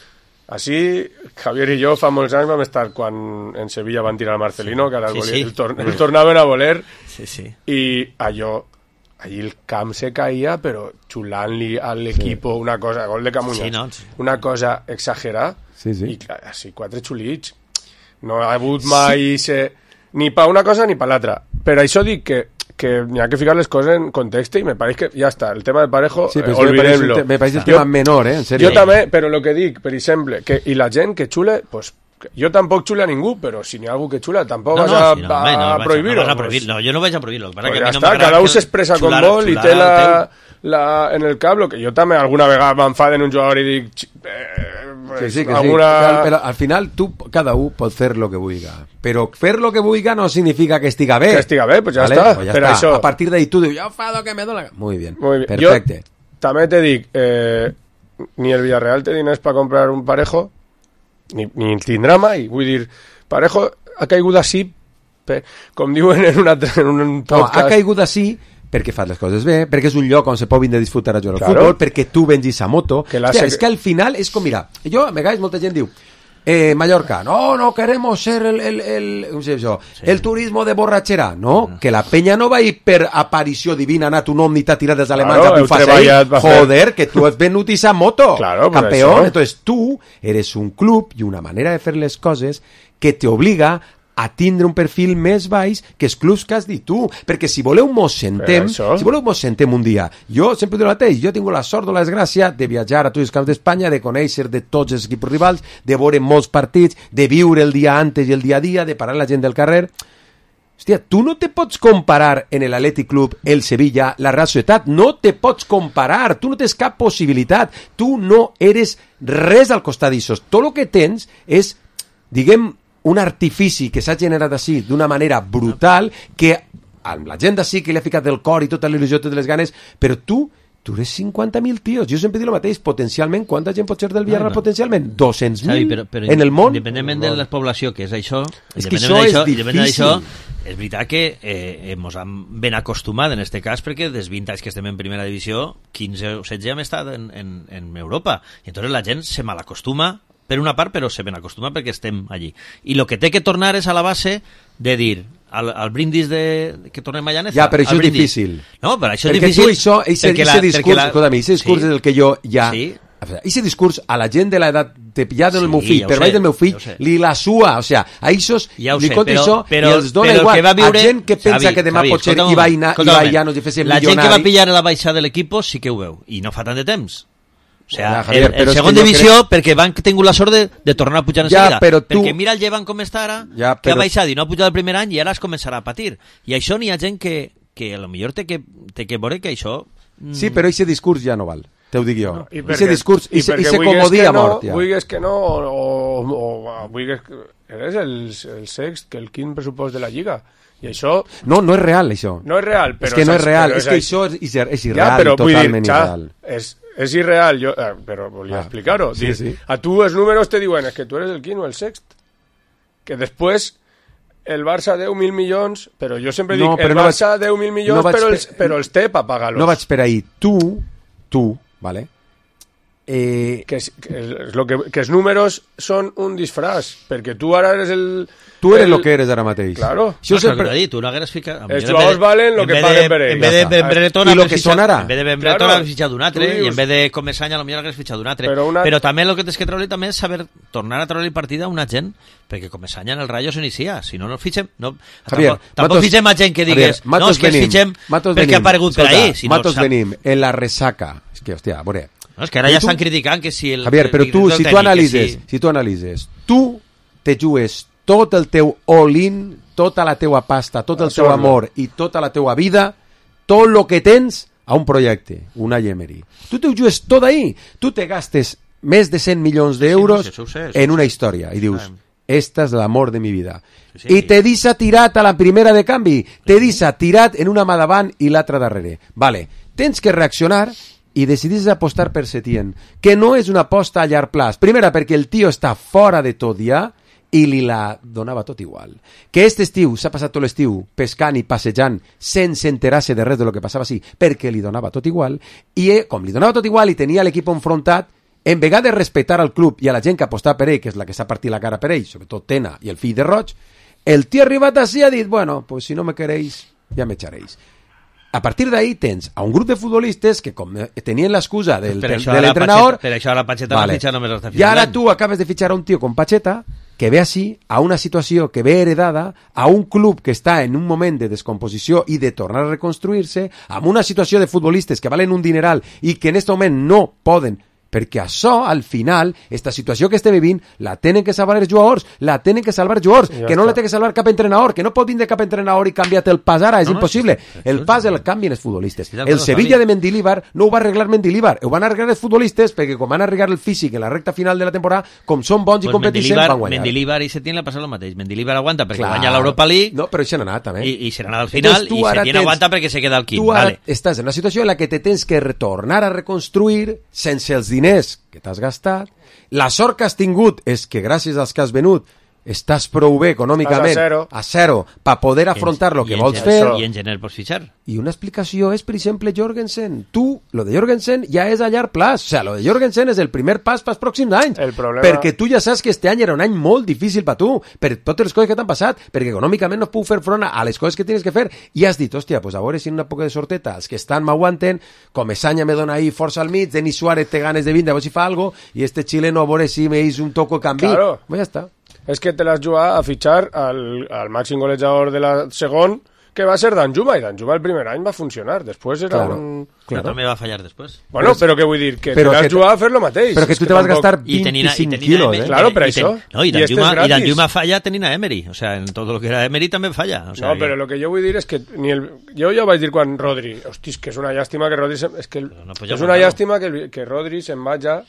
Així, Javier i jo fa molts anys vam estar quan en Sevilla van tirar a Marcelino, que ara el, Sí, volia, sí. el, tor el tornaven a voler, Sí, sí. i allò, allí el camp se caía, però xulant-li a l'equipo sí. una cosa, gol de Camuñas, Sí, no, sí. una cosa exagerada, Sí, sí. i clar, així quatre xulits. No ha hagut mai sí. se... ni pa una cosa ni pa l'altra. Per això dic que que n'hi ha que ficar les coses en context i me pareix que ja està, el tema de Parejo, Sí, eh, però és que me pareix un olvidem-lo. te- me pareix un Jo- tema menor, eh, en sèrio. Jo també, però el que dic, per exemple, que, i la gent que xule, pues, que jo tampoc xule a ningú, però si n'hi ha algú que xula, tampoc No, vas no, a, si no, home, no, a vaig- prohibir-ho. no vas a pues, prohibir. No, jo no vaig a prohibir-lo. pues Que ja a mi no està, m'agrada cada un que s'expressa com xular- vol i xular té el la, teu. la, en el cap, lo que jo també alguna vegada m'enfade en un jugador i dic... "Ch- Eh, pues, Sí, sí, que alguna... sí. Però al final tu, cada un pot fer lo que vulga. Però fer lo que vulga no significa que estiga bé. Que estiga bé, pues ja està. Pues ja Per està. això- A partir d'ahí tu dius, jo fa lo que me dóna... Muy bien, Muy bien. perfecte. Jo també te dic, eh, ni el Villarreal té diners per comprar un Parejo, ni, ni el tindrà mai. Vull dir, Parejo ha caigut així, pe- com diuen en, una, en un No, podcast... ha caigut així perquè fas les coses bé, perquè és un lloc on se pot vindre a disfrutar a jugar al Claro. futbol, perquè tu vengis a moto. Que la Hòstia, sec- és que al final és com, mira, jo, a vegades molta gent diu, eh, Mallorca, no, no queremos ser el, el, el, com se diu això, Sí. el turismo de borratxera, no, que la penya no va ir per aparició divina, anar tu nom ni t'ha tirat dels alemans Claro, a heu bufar treballat, va fer- joder, que tu has venut esa moto, Claro, por campeón. eso. Entonces tú eres un club i una manera de fer les coses que te obliga a tindre un perfil més baix que els clubs que has dit tu, perquè si voleu mos sentem, Per això. si voleu mos sentem un dia, jo sempre dic el mateix, jo he tingut la sort o la desgràcia de viatjar a tots els camps d'Espanya, de conèixer de tots els equips rivals, de veure molts partits, de viure el dia antes i el dia a dia, de parar la gent del carrer. Hòstia, tu no te pots comparar en el Athletic Club, el Sevilla, la Real Societat, no te pots comparar, tu no tens cap possibilitat, tu no eres res al costat d'això. Tot el que tens és, diguem, un artifici que s'ha generat així d'una manera brutal, que amb la gent d'ací que li ha ficat el cor i tota l'il·lusió, totes les ganes, però tu tu eres cinquanta mil tios. Jo sempre dic el mateix, potencialment, quanta gent pot ser del Villarreal no. potencialment? dos-cents mil Xavi, però, però en el món? independentment de la població que és això, És que independentment això és d'això- independent d'això, difícil. és veritat que eh, ens hem ben acostumat en este cas, perquè des vint anys que estem en primera divisió, quinze o setze hem estat en, en, en Europa, i entonces la gent se malacostuma per una part, però se ben acostuma perquè estem allí. I el que té que tornar és a la base de dir al, al brindis de, que tornem a Llaneza. Ja, però això al és brindis. difícil. No, però això és Perquè difícil. tu això, ese, perquè ese la- discurs, perquè la- escolta'm, ese discurs Sí. és el que jo ja... Sí. Ese discurs a la gent de l'edat de ja del Sí, meu fill, ja ho per sé, baix del meu fill, ja ho sé. li la sua, o sea, a ixos Ja ho li sé, conta però- això però- i els dona però el igual. que va viure- A gent que pensa Xavi, que demà Xavi, pot ser escolta un i va moment, anar, escolta i un va moment. ja no fer ser La gent que va milionari. pillar la baixada de l'equip sí que ho veu, i no fa tant de temps. O sigui, Ja, Javier, el, però el és segon que jo divisió, perquè van tingut la sort de, de tornar a pujar en Ja, seguida. però tu- Perquè mira el Llevant com està ara, Ja, que ha però- baixat i no ha pujat el primer any i ara es començarà a patir. I això n'hi ha gent que, que a lo millor té que, té que veure que això... mm, Sí, però ese discurs ja no val. Te ho dic jo. No, i Ese perquè- discurs, i ese, perquè ese vulguis comodí que a no, mort, ja. vulguis que no, o, o, o vulguis que... Eres el, el sext, que el quin pressupost de la Lliga. I això No, no és real, això. no és real. Però és que no és real, però és que això és, és, és ja, irreal, però, vull totalment dir, xa, irreal. és, és irreal, jo, eh, però volia Ah, explicar-ho. sí, Dir, sí. A tu els números te diuen es que tu eres el quin o el sext. Que després el Barça deu mil milions, però jo sempre No, dic, però el no Barça vaig- deu mil milions, no vaig però, els, fer- però els té per pagar-los. No vaig per ahí. Tu, tu, vale? Eh, Que, es- que, es lo que, que els números són un disfraç, perquè tu ara eres el... tu eres el, lo que eres ara mateix. Claro. Això no, sempre... sempre... dir, tu l'hagueres ficat... Els jugadors valen lo que paguen per ells. En vez Ja de està. Ben Breton, I lo hagués que fitxat- són ara. En vez de Ben Breton, Claro. hagués fitxat un altre, Tu dius- i en vez de Comesaña, potser hagués fitxat un altre. Però una- Però també el que tens que treure també és saber tornar a treure partida a una gent, perquè Comesaña en el Rayo s'inicia, si no, no fitxem... No, Javier, tampoc, tampoc matos- fitxem a gent que digues, Javier, no, és que els venim, fitxem matos perquè venim. ha aparegut per Escolta, ahí. Si no, matos sap- venim en la resaca. És que, hòstia, a veure... No, és que ara I ja tu- estan criticant que si el... Javier, el però tu, director si tu tècnic, que analitzes, si- si tu analitzes, tu te jugues tot el teu all-in, tota la teua pasta, tot el A teu sordo. amor i tota la teua vida, tot el que tens a un projecte, una Emery. Tu te ho jugues tot ahí. Tu te gastes més de cent milions d'euros Sí, no, sí, això ho sé, això en ho una sé. història i dius, Sabem. esta és l'amor de mi vida. Sí, sí. I te deixa tirat a la primera de canvi, te deixa tirat en una mà davant i l'altra darrere. Vale, tens que reaccionar i decidis apostar per Setién, que no és una aposta a llarg plaç. Primera, perquè el tio està fora de tot ja i li la donava tot igual. Que este estiu s'ha passat tot l'estiu pescant i passejant sense enterar-se de res de lo que passava així, perquè li donava tot igual, i eh, com li donava tot igual i tenia l'equip enfrontat, en vegada de respectar al club i a la gent que ha apostat per ell, que és la que s'ha partit la cara per ell, sobretot Tena i el fill de Roig, el tio ha arribat així i ha dit, bueno, pues si no me queréis, ja me echaréis. A partir d'ahí tens a un grup de futbolistes que com tenien l'excusa del, Per del, això de ara l'entrenador... Pacheta- per això ara Pacheta no fitxa només l'està I fitxant ara l'any. tu acabes de fitxar a un tio com Pacheta que ve així a una situació que ve heredada, a un club que està en un moment de descomposició i de tornar a reconstruir-se, amb una situació de futbolistes que valen un dineral i que en aquest moment no poden, perquè això, al final, esta situació que estem vivint, la tenen que salvar els jugadors, la tenen que salvar jugadors, Ja que no està. la té que salvar cap entrenador, que no pot vindre cap entrenador i canviar-te el pas ara, és No, no, impossible. sí, sí, El sí, pas sí. el canvien els futbolistes. Estic d'acord, El Sevilla Javi. de Mendilibar no ho va arreglar Mendilibar, ho van arreglar els futbolistes perquè com van arreglar el físic en la recta final de la temporada, com són bons i Pues competeixen, Mendilibar, van guanyar. Mendilibar i Setién li ha passat el mateix. Mendilibar aguanta perquè Clar. guanya l'Europa League No, però això n'ha anat, també. i, i se n'anà al final, Entonces, tu i ara Setién tens- aguanta perquè se queda al quim. Tu ara Vale. estàs en una situació en la que te tens que retornar a reconstruir sense els diners que t'has gastat. La sort que has tingut és que gràcies als que has venut estàs prou bé econòmicament, Estàs a zero. a zero, per poder afrontar el I que en vols gener- fer. I en gener pots fitxar. I una explicació és, per exemple, Jorgensen. Tu, lo de Jorgensen ja és a llarg plaç. O sea, lo de Jorgensen és el primer pas pels pròxims anys. El problema- Perquè tu ja saps que este any era un any molt difícil per tu, per totes les coses que t'han passat, perquè econòmicament no puc fer front a les coses que tens que fer. I has dit, hòstia, pues a veure si en una poca de sorteta els que estan m'aguanten, com Esanya me dona ahí força al mig, Denis Suárez té ganes de vindre, a veure si fa algo, i este chileno a veure si me hizo un toco canvi. Claro. Pues ja està. És que te l'has jugat a fitxar al, al màxim golejador de la segon, que va ser Danjuma, i Danjuma el primer any va funcionar. Després era Claro. un... Però Claro. també va fallar després. Bueno, però què vull dir? Que Però te l'has que te- jugat a fer lo mateix. Però que És tu te vas tampoc- gastar I tenina, i vint-i-cinc tenina quilos, Emery- eh? Claro, per i ten- això. No, i I este Danjuma, és i gratis. Danjuma falla tenint a Emery. O sea, en tot el que era Emery també falla. O sea, No, que- però el que jo vull dir és que ni el... jo ja ho vaig dir quan Rodri, hosti, és que és una llàstima que Rodri... Se... És, que el... no podia és una aguantar-lo. llàstima que, el... que Rodri se'n vaja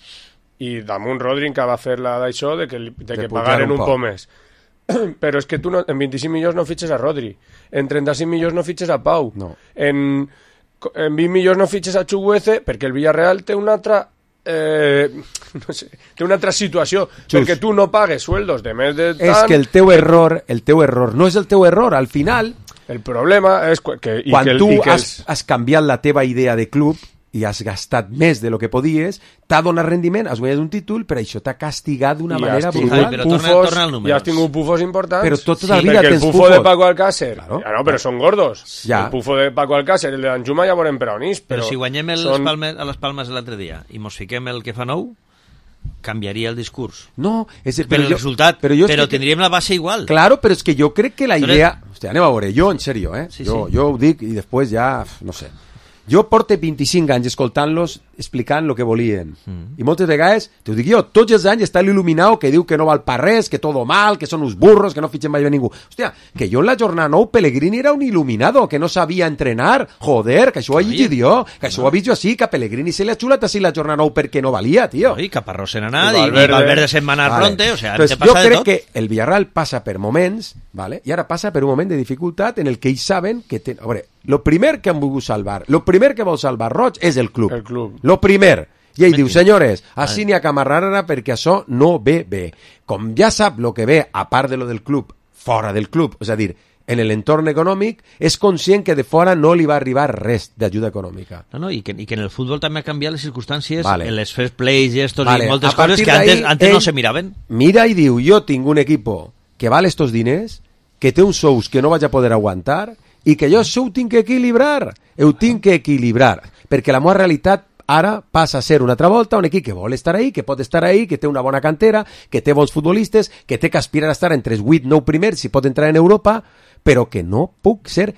i damunt Rodri encara va fer la d'això de que, li- de De que pujar pagaren un un poc. poc més. Però és que tu no, en vint-i-cinc milions no fitxes a Rodri, en trenta-cinc milions no fitxes a Pau, No. en, en vint milions no fitxes a Chukwueze perquè el Villarreal té una altra... Eh, no sé, té una altra situació, Xus. perquè tu no pagues sueldos de més de tant. És que el teu error, el teu error, no és el teu error, al final... El problema és que, i quan que el, tu i que has, els... has canviat la teva idea de club i has gastat més de lo que podies, t'ha donat rendiment, has guanyat un títol, però això t'ha castigat d'una I manera has tingut Ai, brutal. però torna- pufos, torna al números. i has tingut pufos importants. Però tota Sí, la vida perquè el tens pufo pufos. de Paco Alcácer, Claro. ja no, però són gordos. Ja. El pufo de Paco Alcácer, el de Danjuma ja veurem per on és, Però però, si guanyem el, són... les palmes, a les Palmes l'altre dia i mos fiquem el que fa nou, canviaria el discurs. No, és, Per però el jo- resultat, però, però, jo és que- tindríem la base igual. Claro, però és que jo crec que la Però- idea... Hòstia, anem a veure, jo, en sèrio, eh? Sí, jo, sí. jo ho dic i després ja, no sé. Jo porto vint-i-cinc anys escoltant-los explicant el que volien. Mm. I moltes vegades, t'ho dic jo, tots els anys està l'il·luminat que diu que no val per res, que todo mal, que són uns burros, que no fitxen mai bé ningú. Hòstia, que jo en la jornada nou Pellegrini era un il·luminado, que no sabia entrenar. Joder, que això ho he llegit jo, que això ho he vist jo així, que a Pellegrini se li ha xulat així la jornada nou perquè no valia, tio. I Caparrós se n'ha anat, I i Valverde. i Valverde se'n va anar Vale. pronte, o sea, Entonces, te jo passa de crec tot. que el Villarreal passa per moments, ¿vale? i ara passa per un moment de dificultat en el que ells saben que... Ten... A veure, lo primer que han volgut salvar, lo primer que vol salvar Roig és el club. El club. Lo primer. I ell Mentira. diu, senyores, així n'hi ha que amarrar ara perquè això no ve bé. Com ja sap lo que ve, a part de lo del club, fora del club, és a dir, en l'entorn econòmic, és conscient que de fora no li va arribar res d'ajuda econòmica. No, no, i que, i que en el futbol també ha canviat les circumstàncies, Vale. en les first plays i estos Vale, i moltes a partir coses que d'ahí, antes, antes no ell se miraven. Mira i diu, jo tinc un equipo que val estos diners, que té uns sous que no vaig a poder aguantar i que jo això ho tinc que equilibrar. Ho tinc que equilibrar, perquè la meva realitat ara passa a ser una altra volta un equip que vol estar ahí, que pot estar ahí, que té una bona cantera, que té bons futbolistes, que té que aspirar a estar entre els vuit nou primers si pot entrar en Europa, però que no puc ser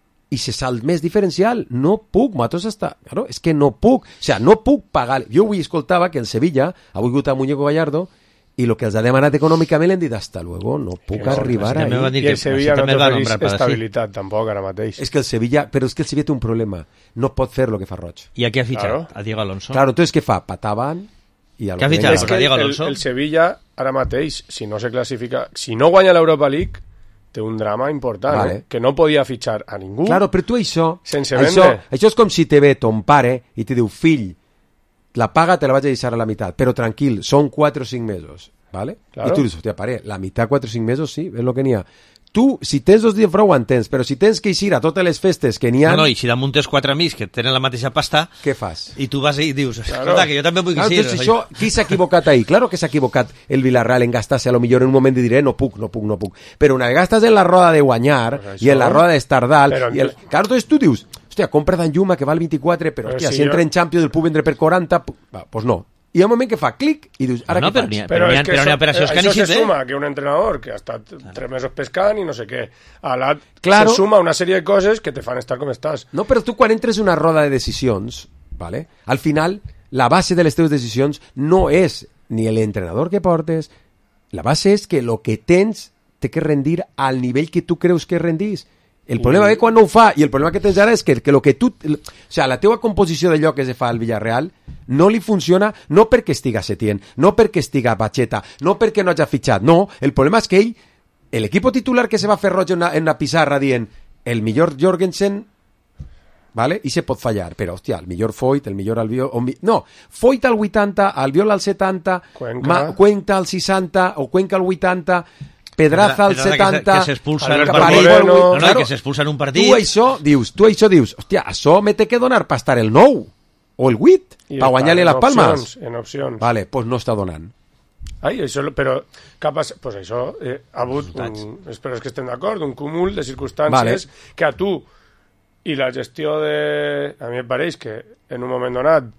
i se salt més diferencial, no puc, Matos està, claro, és que no puc, o sea, no puc pagar, jo avui escoltava que el Sevilla ha volgut a Muñeco Gallardo i el que els ha demanat econòmicament l'han dit hasta luego, no puc no, arribar sí, també va ahí. dir I el que Sevilla així no també el va t'oferís nombrar per així. estabilitat tampoc ara mateix. És que el Sevilla, però és que el Sevilla té un problema, no pot fer el que fa Roig. I a qui ha fitxat? Claro. A Diego Alonso. Claro, entonces què fa? Pataban i a lo Què ha que fitxat? venga. És Pues que a Diego el, Alonso. el Sevilla ara mateix, si no se classifica, si no guanya l'Europa League, té un drama important, Vale. eh? Que no podia fitxar a ningú. Claro, però tu això, Sense això, vendre. això és com si te ve ton pare i te diu, fill, la paga te la vaig a deixar a la meitat, però tranquil, són quatre o cinc mesos, ¿vale? Claro. I tu dius, hòstia, pare, la meitat, quatre o cinc mesos, sí, és el que n'hi ha. tu, si tens dos dies prou, ho entens, però si tens que eixir a totes les festes que n'hi ha... No, no, i si damunt tens quatre amics que tenen la mateixa pasta... Què fas? I tu vas i dius, escolta, claro. que jo també vull Claro, eixir. entonces, això, qui s'ha equivocat ahí? Claro que s'ha equivocat el Villarreal en gastar-se a lo millor en un moment de dir, eh, no puc, no puc, no puc. Però una vegada estàs en la roda de guanyar Pues i en la roda d'estar dalt, Però i el... claro, entonces tu dius, hòstia, compra d'en Lluma que val vint-i-quatre, però, Però hòstia, si si entra jo- en Champions el puc vendre per quaranta, pu- va, pues no. I hi ha un moment que fa clic i dius, ara No, què però faig? n'hi ha- Però, n'hi és ha- que però n'hi ha això, operacions que han això se eixit bé. suma que un entrenador que ha estat tres mesos pescant i no sé què, a la, Claro. se suma una sèrie de coses que te fan estar com estàs. No, però tu quan entres en una roda de decisions, ¿vale? Al final, la base de les teves decisions no és ni l'entrenador que portes, la base és que lo que tens té que rendir al nivell que tu creus que rendís. El problema ve quan no ho fa, i el problema que tens ara és que, que lo que tu... O sea, la teua composició de lloc que se fa al Villarreal no li funciona no perquè estiga Setién, no perquè estiga Pacheta, no perquè no hagi fitxat, no. El problema és que ell, l'equip titular que se va fer roig en una, en una pissarra dient el millor Jorgensen, ¿vale? I se pot fallar, però, hòstia, el millor Foyt, el millor Albiol... O mi... No, Foyt al vuitanta, Albiol al setanta, Cuenca. Ma... Cuenca al seixanta, o Cuenca al vuitanta... Pedraza al Pedraza que setanta... se- que s'expulsa en un Parejo partit. al vuit- No, no, claro, que s'expulsa en un partit. Tu això dius, tu això dius, hòstia, això me té que donar per estar el nou o el vuit, I per guanyar-li en les palmes. opcions, En opcions. Vale, doncs pues no està donant. Ai, això, però què ha passat? Pues això, eh, ha hagut, un, espero que estem d'acord, un cúmul de circumstàncies Vale. que a tu i la gestió de... A mi em pareix que en un moment donat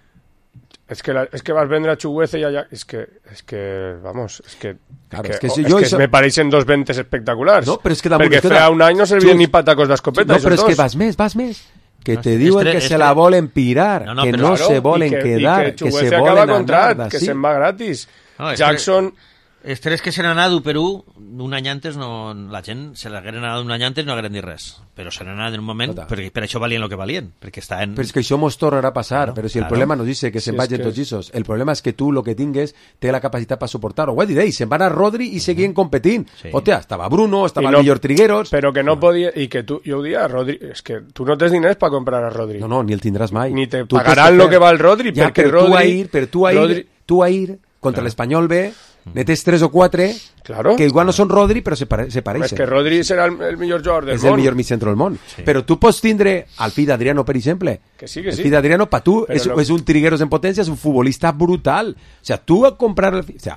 és que, la, és que vas vendre a Chugueza i allà... És que, és que vamos, és que... Claro, que, és que oh, si és jo que això- me pareixen dos ventes espectaculars. No, però és que damunt- Perquè escolta, fa un any no servien Xus, ni patacos d'escopeta. No, però és esos que dos. vas més, vas més. Que No, te és- diuen és que tre- se és la tre- volen pirar, No, no, que però no Claro, se i volen que, quedar, i que, que se Chugueza volen acaba anar. contract, que sí. se'n va gratis. No, és Jackson... Els tres que se n'han anat per un, un any antes, no, la gent se l'hagueren anat un any antes no hagueren dit res. Però se n'han anat en un moment, Escolta. perquè per això valien el que valien. Perquè estaven... Però és que això mos tornarà a passar, Claro, però si el claro. problema no dice que Si se'n és vagin que- tots aquests. El problema és que tu el que tingues té la capacitat per suportar-ho. Ho he dit ell, se'n van a Rodri i seguien competint. Sí. Hòstia, estava Bruno, estava I el no- millor Trigueros... Però que no podia... I que tu... Jo ho dia, Rodri... És que tu no tens diners per comprar a Rodri. No, no, ni el tindràs mai. Ni te Tu pagaran tens lo fer- que val Rodri, ja, perquè però tu a Rodri- ir, però tu a ir, Rodri- tu a ir contra l'Espanyol B, ne tens tres o quatre Claro. que igual no són Rodri, però se, pare se És pareixen. que Rodri serà el, el millor jugador del és món. el millor mig centre del món. Sí. Però tu pots tindre al fill d'Adriano, per exemple. Que sí, que el sí. fill d'Adriano, per tu, Però és, no- és un Trigueros en potència, és un futbolista brutal. O sea, tu a comprar... El, fi- o sea,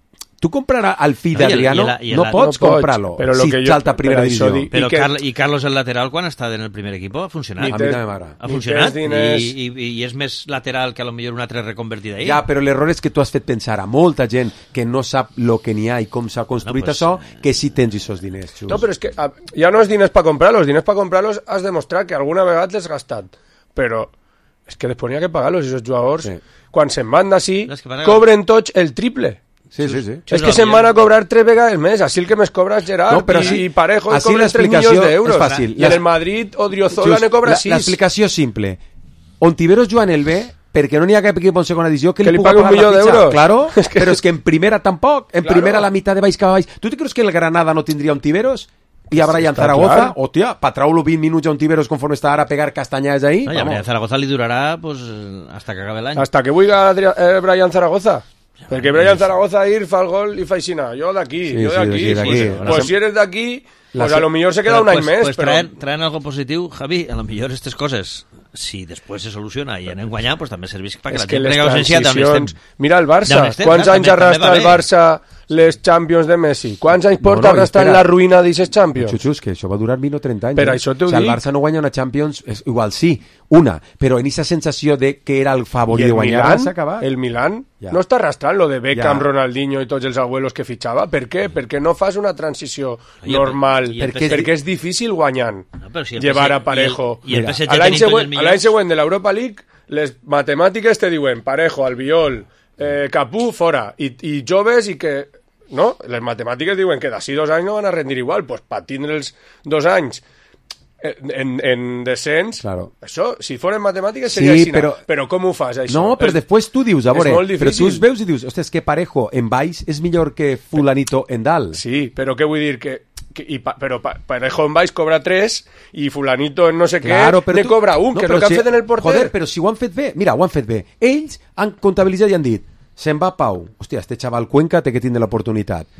tu comprar al fill No, i el- d'Adriano i la- i el- no no pots pots, comprar-lo però lo si que jo- salta a primera però això divisió. di- Però I que- Carl, i Carlos el lateral quan ha estat en el primer equip ha funcionat. Ni A mi tens- també m'agrada. Ha ni funcionat tens diners. i, i, i és més lateral que a lo millor un altre reconvertit ahir. Ja, però l'error és que tu has fet pensar a molta gent que no sap lo que n'hi ha i com s'ha construït No, pues, això, que si tens aquests diners, Xus. No, però és que a, ja no és diners per comprar-los. Diners per comprar-los has demostrat que alguna vegada t'has gastat. Però és que després n'hi ha que pagar-los, aquests jugadors. Sí. Quan se'n van d'ací, No, és que pare- cobren tots el triple. Sí, sí, sí. Xus, és que se'n el- van a cobrar tres vegades el mes. Així el que més cobra és Gerard No, però i, així- i Parejo així cobren tres l'explicació milions d'euros. és fàcil. I en el Madrid Odriozola Xus, ne cobra la- sis. L'explicació és simple. Ontiveros juga en el B perquè no n'hi ha cap equip en segona divisió que, Que li li puga pagui un pagar la milió fitxa. d'euros. Claro, És que- però és que en primera tampoc. En Claro. primera la meitat de baix cap a baix. Tu te creus que el Granada no tindria Ontiveros? I a Brian Està Zaragoza? clar. Hòstia, pa traure vint minuts a Ontiveros conforme està ara a pegar castanyades ahí? No, i a Vamos. Brian Zaragoza li durarà pues, hasta que acabe l'any. Hasta que vulgui Adri- eh, Brian Zaragoza. Perquè Brian Zaragoza ir fa el gol i fa aixina. Jo d'aquí, Sí, jo sí, d'aquí. d'aquí, d'aquí. Pues, La pues sem- si eres d'aquí, la pues a sem- lo millor se queda Però, un any pues, més. pues però... traen, traen algo positiu, Javi, a lo millor aquestes coses, si després se soluciona i anem guanyant, pues també serveix perquè És la que gent les prenga consciència d'on transicions... estem. Mira el Barça, D'on estem, quants clar, anys també- arrastra també el va bé. Barça les Champions de Messi? Quants anys porta No, no, i arrastrant espera. la ruïna d'aquestes Champions? Xutxus, que això va durar vint o trenta anys. Per eh? això t'ho o sigui, dic. el Barça no guanya una Champions, és, igual sí, una, però en aquesta sensació de que era el I favorit el de guanyar Milan, s'ha acabat. el Milan Ja. no està arrastrant lo de Beckham, Ja. Ronaldinho i tots els abuelos que fitxava. Per què? Perquè no fas una transició I el- normal. i el perquè, P S G perquè és difícil guanyant. No, però si el llevar P S G a Parejo. i el- i el Mira, P S G A l'any tenim tots els següent, a millors. l'any següent de l'Europa League, les matemàtiques te diuen Parejo, Albiol, eh, Capú, fora. I, I joves i que... No? Les matemàtiques diuen que d'ací dos anys no van a rendir igual. Doncs pues, per tindre els dos anys en, en, en descens, Claro. això, si foren matemàtiques Sí, seria així. però- però com ho fas, això? No, però És- després tu dius, a és veure, molt però tu difícil. veus i dius, ostres, que Parejo en baix és millor que fulanito en dalt. Sí, però què vull dir? Que, que i pa, però pa, Parejo en baix cobra tres i fulanito en no sé Claro, què però ne tu- cobra un, no, que és però el que han si- fet en el porter. Joder, però si ho han fet bé, mira, ho han fet bé. Ells han comptabilitzat i han dit, se'n va Pau, hòstia, este xaval Cuenca té que tindre l'oportunitat.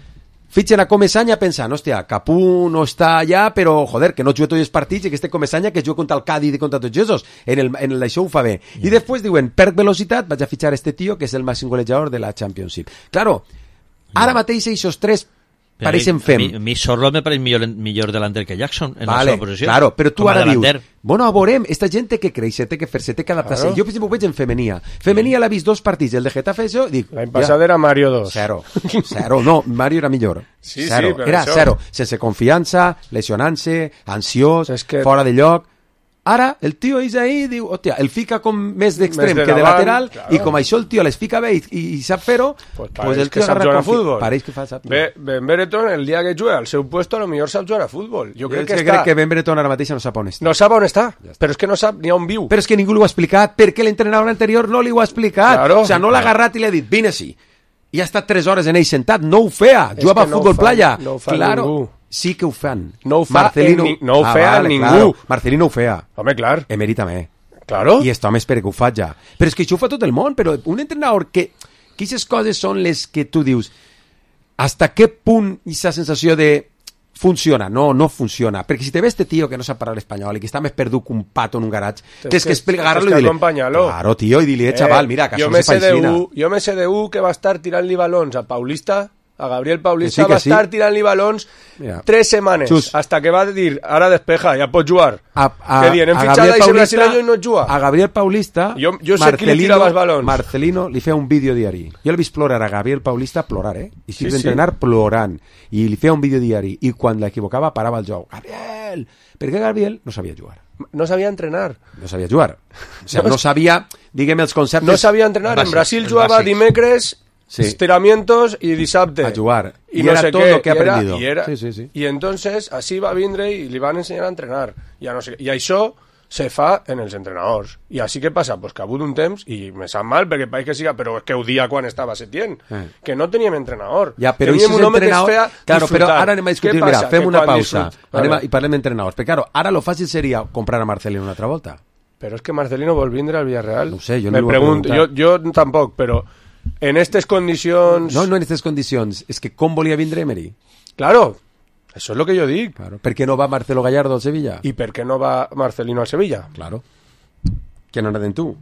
fitxen a Comesaña pensant, hòstia, Capú no està allà, però, joder, que no juga tots els partits i que este Comesaña que juga contra el Cádiz i contra tots esos. En el, en el això ho fa bé. Yeah. I després diuen, per velocitat vaig a fitxar este tio que és el màxim golejador de la Championship. Claro, ara yeah. mateix aquests tres pareixen fem. A mi Sorlo me pareix millor, millor delanter que Jackson en vale, la seva posició. Claro, però tu Com ara delanter. dius, bueno, veurem, esta gent té que créixer, té que fer-se, té que adaptar-se. Claro. Jo, per exemple, ho veig en femenia. Femenia l'ha vist dos partits, el de Getafe, això, dic... L'any passat ja, era Mario dos. Zero. Zero, no, Mario era millor. Sí, zero. sí, però era això... zero. Sense confiança, lesionant-se, ansiós, es que... fora de lloc... Ara, el tio és ahí, diu, hòstia, el fica com més d'extrem de que de lateral, claro. I com això el tio les fica bé i, i, i sap fer-ho, pues, pues el tio que sap jugar a futbol. Pareix que fa sap. Ben Brereton, el dia que juga al seu puesto, a lo millor sap jugar a futbol. Jo, jo crec que, que està... crec que Ben Brereton ara mateix no sap on està. No sap on està, però és que no sap ni on viu. Però és que ningú li ho ha explicat, perquè l'entrenador anterior no li ho ha explicat. Claro. O sea, no l'ha agarrat i li ha dit, vine així. I ha estat tres hores en ell sentat, no ho feia, jugava a futbol no playa. No ho fa claro. ningú. Sí que ho fan. No ho fa Marcelino... ni... no ho ah, feia vale, ningú. Claro. Marcelino ho feia. Home, clar. Emery també. Claro. I este home espera que ho faig ja. Però és que això ho fa tot el món, però un entrenador que... que aquestes coses són les que tu dius hasta què punt aquesta sensació de funciona, no, no funciona. Perquè si te ve este tío que no sap parlar espanyol i que està més perdut que un pato en un garatge, tens que explicar-lo i dir-li, claro, tío, i dir-li, eh, chaval, mira, que això no se paixina. Jo me sé de u que va estar tirant-li balons a Paulista, a Gabriel Paulista, sí, va sí. estar tirant-li balons Mira. tres setmanes, Just. hasta que va dir, ara despeja, ja pots jugar. A, a, que dient, en fitxada i brasileño i no juga. A Gabriel Paulista, jo, jo sé qui li tirava els balons. Marcelino li feia un vídeo diari. Jo l'he vist plorar a Gabriel Paulista, plorar, eh? I si sí, d'entrenar sí. plorant. I li feia un vídeo diari. I quan l'equivocava parava el joc. Gabriel! Perquè Gabriel no sabia jugar. No sabia entrenar. No sabia jugar. O sigui, no, no sabia, diguem, els conceptes... No sabia entrenar. Bàsics, en Brasil jugava dimecres... Sí. Estiramientos y disapte. A jugar. Y, y no era sé todo qué. lo que ha aprendido. Y, era, sí, sí, sí. y entonces así va vindre y li van ensenyar a entrenar. I, no sé, i això se fa en els entrenadors. I així que passa? Pues que ha hagut un temps, i me sap mal perquè pareix que siga, però és que ho dia quan estava Setién, eh. que no teníem entrenador. Ja, però teníem un home entrenador... que es feia claro, disfrutar. Però ara anem a discutir, mira, fem que una pausa vale. a, i parlem d'entrenadors. Perquè, claro, ara lo fàcil seria comprar a Marcelino una altra volta. Però és que Marcelino vol vindre al Villarreal. No sé, jo no me li pregunto, jo, jo tampoc, però en aquestes condicions... No, no en aquestes condicions. És que com volia vindre Emery? Claro, eso es lo que yo digo. Claro. ¿Por qué no va Marcelo Gallardo al Sevilla? ¿Y por qué no va Marcelino al Sevilla? Claro. ¿Quién no en tú?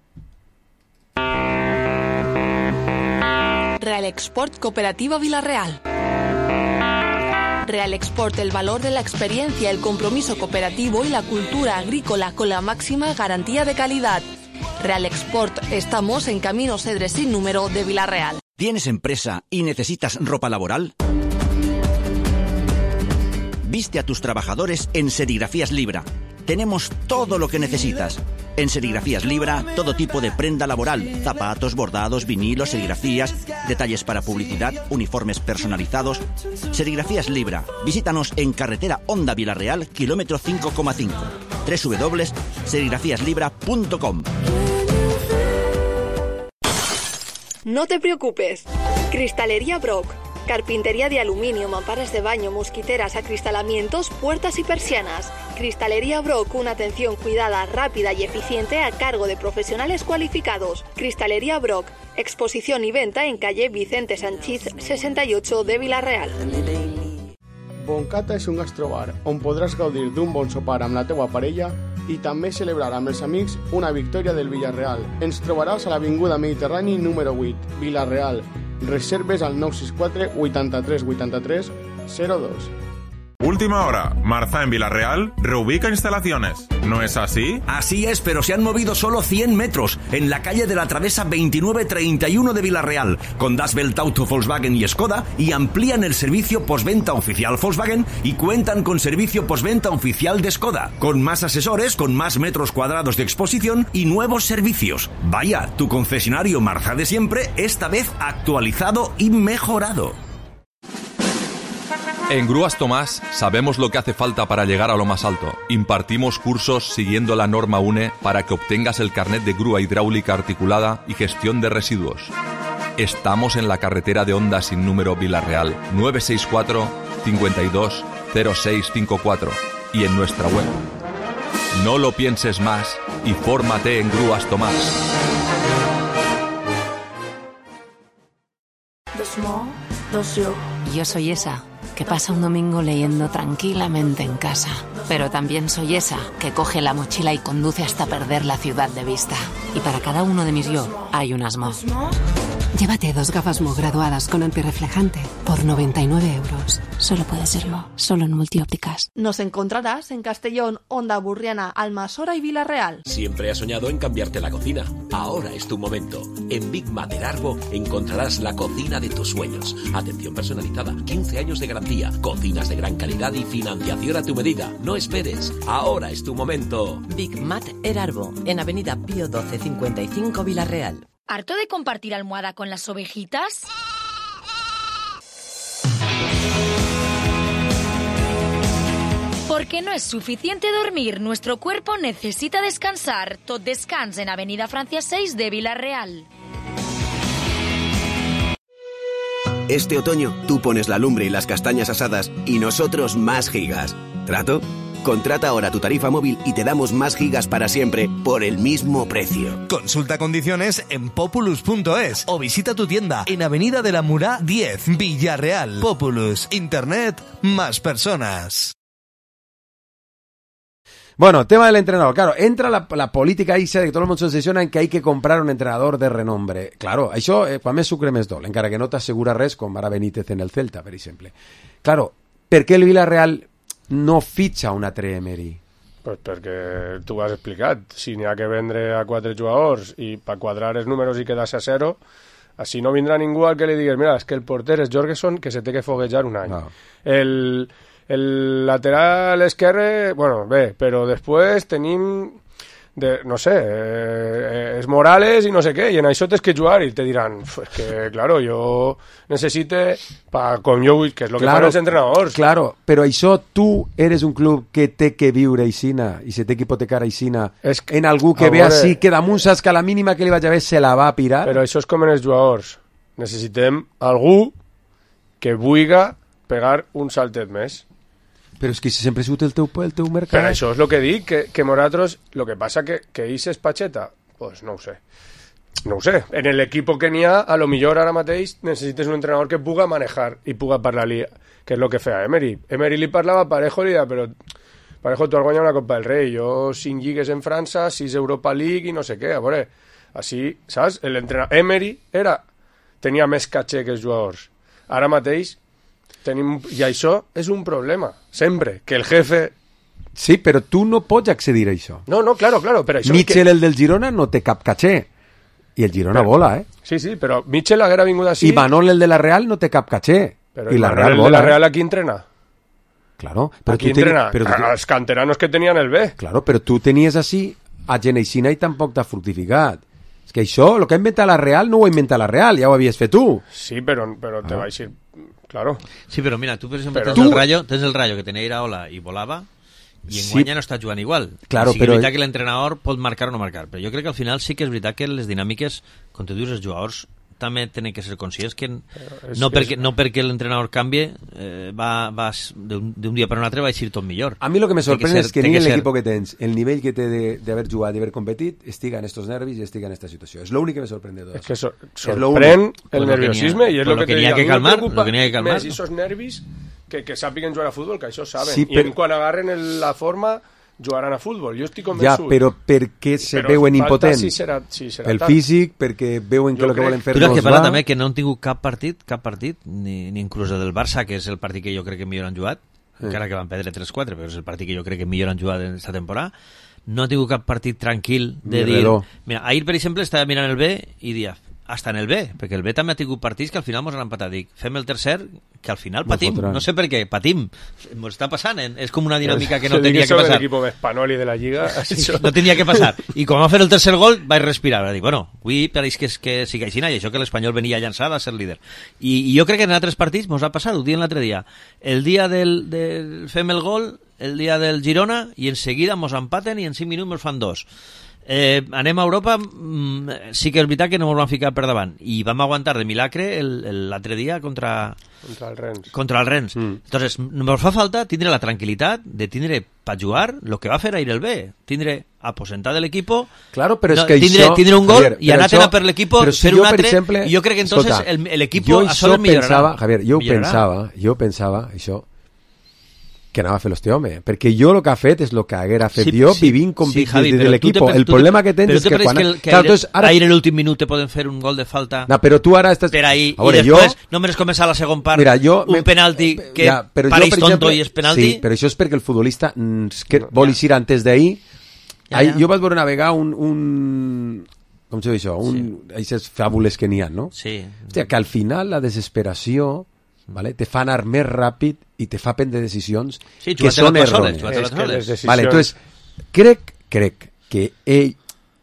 Real Export Cooperativa Villarreal. Real Export, el valor de la experiencia, el compromiso cooperativo y la cultura agrícola con la máxima garantía de calidad. Real Export, estamos en Camino Cedre sin número de Villarreal. ¿Tienes empresa y necesitas ropa laboral? Viste a tus trabajadores en Serigrafías Libra. Tenemos todo lo que necesitas. En Serigrafías Libra, todo tipo de prenda laboral, zapatos, bordados, vinilos, serigrafías, detalles para publicidad, uniformes personalizados. Serigrafías Libra. Visítanos en carretera Honda Villarreal, kilómetro cinco coma cinco. doble u doble u doble u punto serigrafías libra punto com. No te preocupes. Cristalería Brock. Carpintería de aluminio, mamparas de baño, mosquiteras, acristalamientos, puertas y persianas. Cristalería Brock, una atención cuidada, rápida y eficiente a cargo de profesionales cualificados. Cristalería Brock, exposición y venta en calle Vicente Sanchís sesenta y ocho de Villarreal. Boncata és un gastrobar on podràs gaudir d'un bon sopar amb la teua parella i també celebrar amb els amics una victòria del Villarreal. Ens trobaràs a l'Avinguda Mediterrani número vuit, Villarreal. Reserves al nou sis quatre vuitanta-tres vuitanta-tres zero dos. Última hora, Marza en Villarreal reubica instalaciones. ¿No es así? Así es, pero se han movido solo cien metros en la calle de la Travesa veintinueve treinta y uno de Villarreal, con Das Welt Auto Volkswagen y Skoda, y amplían el servicio postventa oficial Volkswagen y cuentan con servicio postventa oficial de Skoda, con más asesores, con más metros cuadrados de exposición y nuevos servicios. Vaya, tu concesionario Marza de siempre, esta vez actualizado y mejorado. En Grúas Tomás sabemos lo que hace falta para llegar a lo más alto. Impartimos cursos siguiendo la norma U N E para que obtengas el carnet de grúa hidráulica articulada y gestión de residuos. Estamos en la carretera de Honda sin número Villarreal, nueve seis cuatro, cinco dos, cero seis cinco cuatro y en nuestra web. No lo pienses más y fórmate en Grúas Tomás. The small Dos yo. Yo soy esa que pasa un domingo leyendo tranquilamente en casa. Pero también soy esa que coge la mochila y conduce hasta perder la ciudad de vista. Y para cada uno de mis yo hay un Asmo. Llévate dos gafas Mo graduadas con antirreflejante por noventa y nueve euros. Solo puede ser Mo, solo en Multiópticas. Nos encontrarás en Castellón, Onda Burriana, Almasora y Villarreal. Siempre has soñado en cambiarte la cocina. Ahora es tu momento. En Big Mater Arbo encontrarás la cocina de tus sueños. Atención personalizada, quince años de garantía, cocinas de gran calidad y financiación a tu medida. No esperes, ahora es tu momento. Big Mater Arbo, en Avenida Pío doce cincuenta y cinco Villarreal. ¿Harto de compartir almohada con las ovejitas? Porque no es suficiente dormir, nuestro cuerpo necesita descansar. Tot Descans en Avenida Francia seis de Villarreal. Este otoño tú pones la lumbre y las castañas asadas y nosotros más gigas. ¿Trato? Contrata ahora tu tarifa móvil y te damos más gigas para siempre por el mismo precio. Consulta condiciones en populus punto es o visita tu tienda en Avenida de la Murá diez, Villarreal. Populus, Internet, más personas. Bueno, tema del entrenador. Claro, entra la, la política ahí de que todo el mundo se obsessiona en que hay que comprar un entrenador de renombre. Claro, això, eh, quan més sucre més dol, encara que no t'assegura res, com ara Benítez en el Celta, per exemple. Claro, per què el Villarreal no fitxa un altre Emery? Pues perquè tu ho has explicat. Si n'hi ha que vendre a quatre jugadors i per quadrar els números i quedar-se a zero, així no vindrà ningú al que li digues mira, és que el porter és Jorgensen que se té que foguejar un any. No. El, el lateral esquerre, bueno, bé, però després tenim... De, no sé, eh, es Morales y no sé qué, y en això tens que jugar y te dirán, pues que claro, yo necesite pa, con Jovic, que es lo que claro, fan els entrenadors. Claro, però això tu eres un club que té que viure aixina i se té que hipotecar aixina es que, en algú que ve així, que damunt saps que a la mínima que li vaig a ver se la va a pirar. Però això és com en els jugadors. Necessitem algú que vulga pegar un saltet més. Però és que sempre ha sigut el teu, el teu mercat. Però això és el que dic, que, que nosaltres, lo que passa que, que Ixes Pacheta, pues no ho sé. No ho sé. En l'equip que n'hi ha, a lo millor ara mateix necessites un entrenador que puga manejar i puga parlar-li, que és el que feia Emery. Emery li parlava a Parejo i li deia, però Parejo, tu has guanyat una Copa del Rei, jo cinc lligues en França, sis Europa League i no sé què. A veure, així, saps? L'entrenador Emery era, tenia més caché que els jugadors. Ara mateix tenim, i això és un problema, sempre, que el jefe... Sí, però tu no pots accedir a això. No, no, claro, claro, però això... Mitchell, que... el del Girona, no té cap caché, i el Girona però, vola, eh? Sí, sí, però Mitchell haguera vingut així... I Manol, el de la Real, no té cap caché, però i la Real el vola. El de la Real aquí entrena. Claro. Però aquí tu entrena, ten... però tu ten... els canteranos que tenien el B. Claro, però tu tenies així a Geneixina i tampoc t'ha fructificat. És que això, el que ha inventat la Real, no ho ha inventat la Real, ja ho havies fet tu. Sí, però, però te ah. vaig dir... Claro. Sí, pero mira, tú por ejemplo pero tens, tú... el rayo, tens el Rayo que tenía Iraola y volaba y en sí. guanya no està jugant igual. Claro, sí però... que és veritat que l'entrenador pot marcar o no marcar, però jo crec que al final sí que és veritat que les dinàmiques, com tu dius, els jugadors també tenen que ser conscients que és, no, perquè, és... no perquè l'entrenador canvie eh, va, va d'un dia per un altre va eixir tot millor. A mi lo que me sorprende es que ni en l'equip que tens, el nivell que té d'haver jugat i haver competit, estiga en estos nervis i estiga en esta situació. És l'únic que me sorprende de tot. És que so, sorprèn el nerviosisme i és lo que, que te n'hi ha que calmar, lo que n'hi ha que calmar. Més esos nervis que, que sàpiguen jugar a futbol, que això saben. Sí, I per... quan agarren el, la forma jugaran a futbol, jo estic convençut. Ja, però per què se però veuen impotents? Si serà, si serà el tard. Físic, perquè veuen que el que volen fer no es es va. va. També que no han tingut cap partit, cap partit, ni, ni inclús el del Barça, que és el partit que jo crec que millor han jugat, sí. encara que van perdre tres quatre, però és el partit que jo crec que millor han jugat en aquesta temporada. No ha tingut cap partit tranquil de dir... Mira, ahir, per exemple, estava mirant el B i dia, hasta en el B, perquè el B també ha tingut partits que al final mos han empatat. Dic, fem el tercer, que al final patim. No sé per què, patim. Mos està passant, eh? És com una dinàmica que no tenia que passar. L'equip espanyol i de la Lliga... No tenia que passar. I quan va fer el tercer gol, vaig respirar. Vaig dir, bueno, avui pareix que, que sigui així, i això que l'Espanyol venia llançada a ser líder. I, I jo crec que en altres partits mos ha passat, ho diem l'altre dia. El dia del, del fem el gol, el dia del Girona i en seguida mos empaten i en cinc minuts mos fan dos. Eh, anem a Europa, mm, sí que és veritat que no ens van ficar per davant i vam aguantar de milagre l'altre dia contra, contra el Rennes. Contra el Rennes. Mm. Entonces, nos fa falta tindre la tranquil·litat de tindre per jugar lo que va fer ahir el B, tindre aposentar de l'equipo, claro, pero no, es que tindre, això, tindre un gol Javier, i anar això, a per l'equipo, si fer jo, un altre, exemple, i jo crec que entonces escolta, el, el equipo jo a sols millorarà. Pensava, Javier, jo millorarà. pensava, jo pensava, això, que anava a fer l'hoste home, perquè jo el que ha fet és el que haguera fet Sí, jo sí, vivint com sí, sí, Javi, de però l'equip. tu te- El tu te- problema que tens però és tu que creus quan... que, el, que clar, ahir, entonces, ara... ahir en l'últim minut te poden fer un gol de falta No, però tu ara estàs... per ahir a veure, i després jo... només començar la segon part Mira, jo un me- penalti que Ja, però jo, pareix per tonto exemple, i és penalti. Sí, però això és perquè el futbolista mm, és que vol eixir antes d'ahir. Ja, Ahir- ja. Jo vaig veure navegar un... un com se diu això? Un, sí. Aquestes fàbules que n'hi ha, no? Sí. Hòstia, que al final la desesperació, vale, te fa anar més ràpid i te fa prendre decisions Sí, que són jugant-te-la soles, errònies. jugant-te-la És que soles. les decisions- Vale, entonces, crec, crec que ell,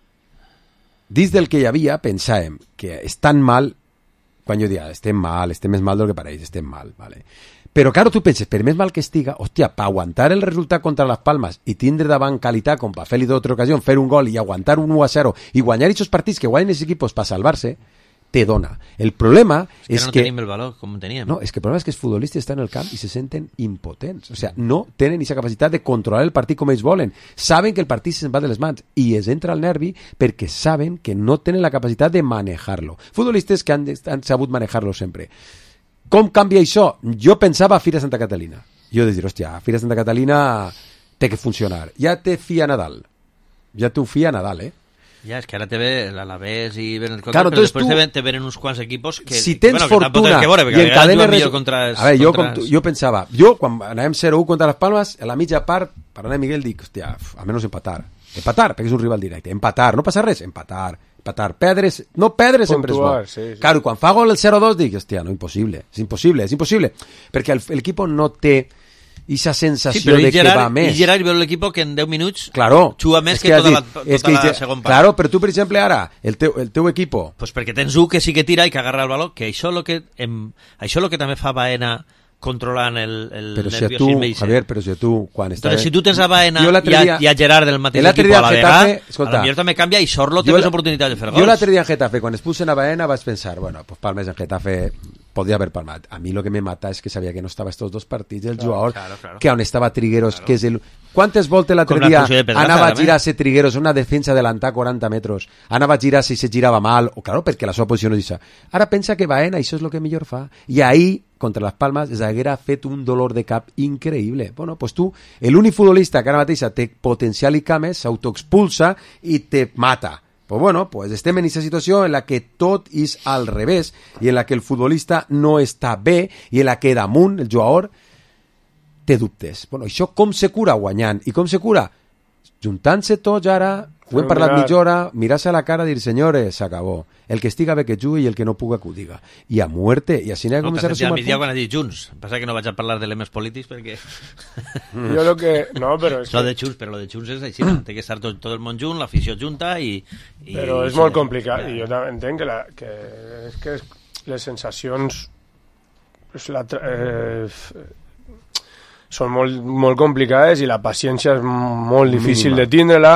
dins del que hi havia, pensàvem que és tan mal, quan jo dia, estem mal, estem més mal del que pareix, estem mal, vale. Però, claro, tu penses, per més mal que estiga, hòstia, per aguantar el resultat contra les Palmes i tindre davant qualitat com per fer-li d'altra ocasió, fer un gol i aguantar un u a zero i guanyar aquests partits que guanyen els equipos per salvar-se, te dona. El problema És que és no que... tenim el valor com teníem. No, és que el problema és que els futbolistes estan en el camp i se senten impotents. O sea, no tenen aquesta capacitat de controlar el partit com ells volen. Saben que el partit se'n va de les mans i es entra al nervi perquè saben que no tenen la capacitat de manejar-lo. Futbolistes que han, han sabut manejar-lo sempre. Com canvia això? Jo pensava a Fira Santa Catalina. Jo de dir, hòstia, a Fira Santa Catalina té que funcionar. Ja té fi a Nadal. Ja t'ho fi a Nadal, eh? Ja, és que ara te ve l'Alavés i ven el contra, Claro, però després tu, te, ven, te venen uns quants equipos que... si tens bueno, que fortuna que veure, i encadenes... Res... Contra els, a veure, jo, contra com tu, els... jo pensava, jo quan anàvem zero u contra les Palmes, a la mitja part, per anar a Miguel, dic, hòstia, almenys empatar. Empatar, perquè és un rival directe. Empatar, no passa res, empatar. Empatar, perdre, no perdre sempre és bo. Sí, sí. Claro, quan fa gol el zero dos dic, hòstia, no, impossible, és impossible, és impossible, perquè l'equip no té esa sensació sí, de Gerard, que va més. I Gerard veu l'equip que en deu minuts claro, juga més que, que tota, dit, la, tota és que la dice, segon part. Claro, però tu, per exemple, ara, el teu, el teu equip... Pues perquè tens un que sí que tira i que agarra el valor, que això lo que, em, això lo que també fa Baena controlant el, el però si nerviosisme. tu, Javier, però si tu... Quan està... Entonces, si tu tens a Baena i a, i a Gerard del mateix equip a la vegada, a la millor també canvia i Sorlo té més oportunitat de fer gols. Jo l'altre dia en Getafe, quan es pusen a Baena, vaig pensar, bueno, pues Palmes en Getafe podria haver palmat. A mi lo que me mata és que sabia que no estava estos dos partits, el claro, jugador, claro, claro. que on estava Trigueros, claro. Que és el... Quantes voltes l'altre la dia Pedraza, anava a també. girar-se Trigueros, una defensa adelantar quaranta metres, anava a girar-se i se girava mal, o claro, perquè la seva posició no és això. Ara pensa que Baena, això és el que millor fa. I ahir, contra les Palmes, es haguera fet un dolor de cap increïble. Bueno, pues tu, l'únic futbolista que ara mateix té potencial i cames, s'autoexpulsa i te mata. Pues bueno, pues estem en aquesta situació en la que tot és al revés i en la que el futbolista no està bé i en la que damunt el jugador té dubtes. Bueno, això com se cura guanyant? I com se cura? Juntant-se tots ara, ho hem parlat mitja hora, mirar-se a la cara i dir, senyores, s'acabó. El que estiga bé que jugui i el que no puga que ho diga. I a muerte. I així n'ha de començar a sumar punts. Quan ha dit Junts. Passa que no vaig a parlar de lemes polítics perquè... Jo lo que... No, però és que... Lo de Junts, però lo de Junts és així. No? Té que estar tot, tot el món junt, l'afició junta i... i però és i molt sí, complicat. ja. I jo també entenc que, la, que, és que les sensacions... És la, eh, són molt, molt complicades i la paciència és molt difícil Mínima. de tindre-la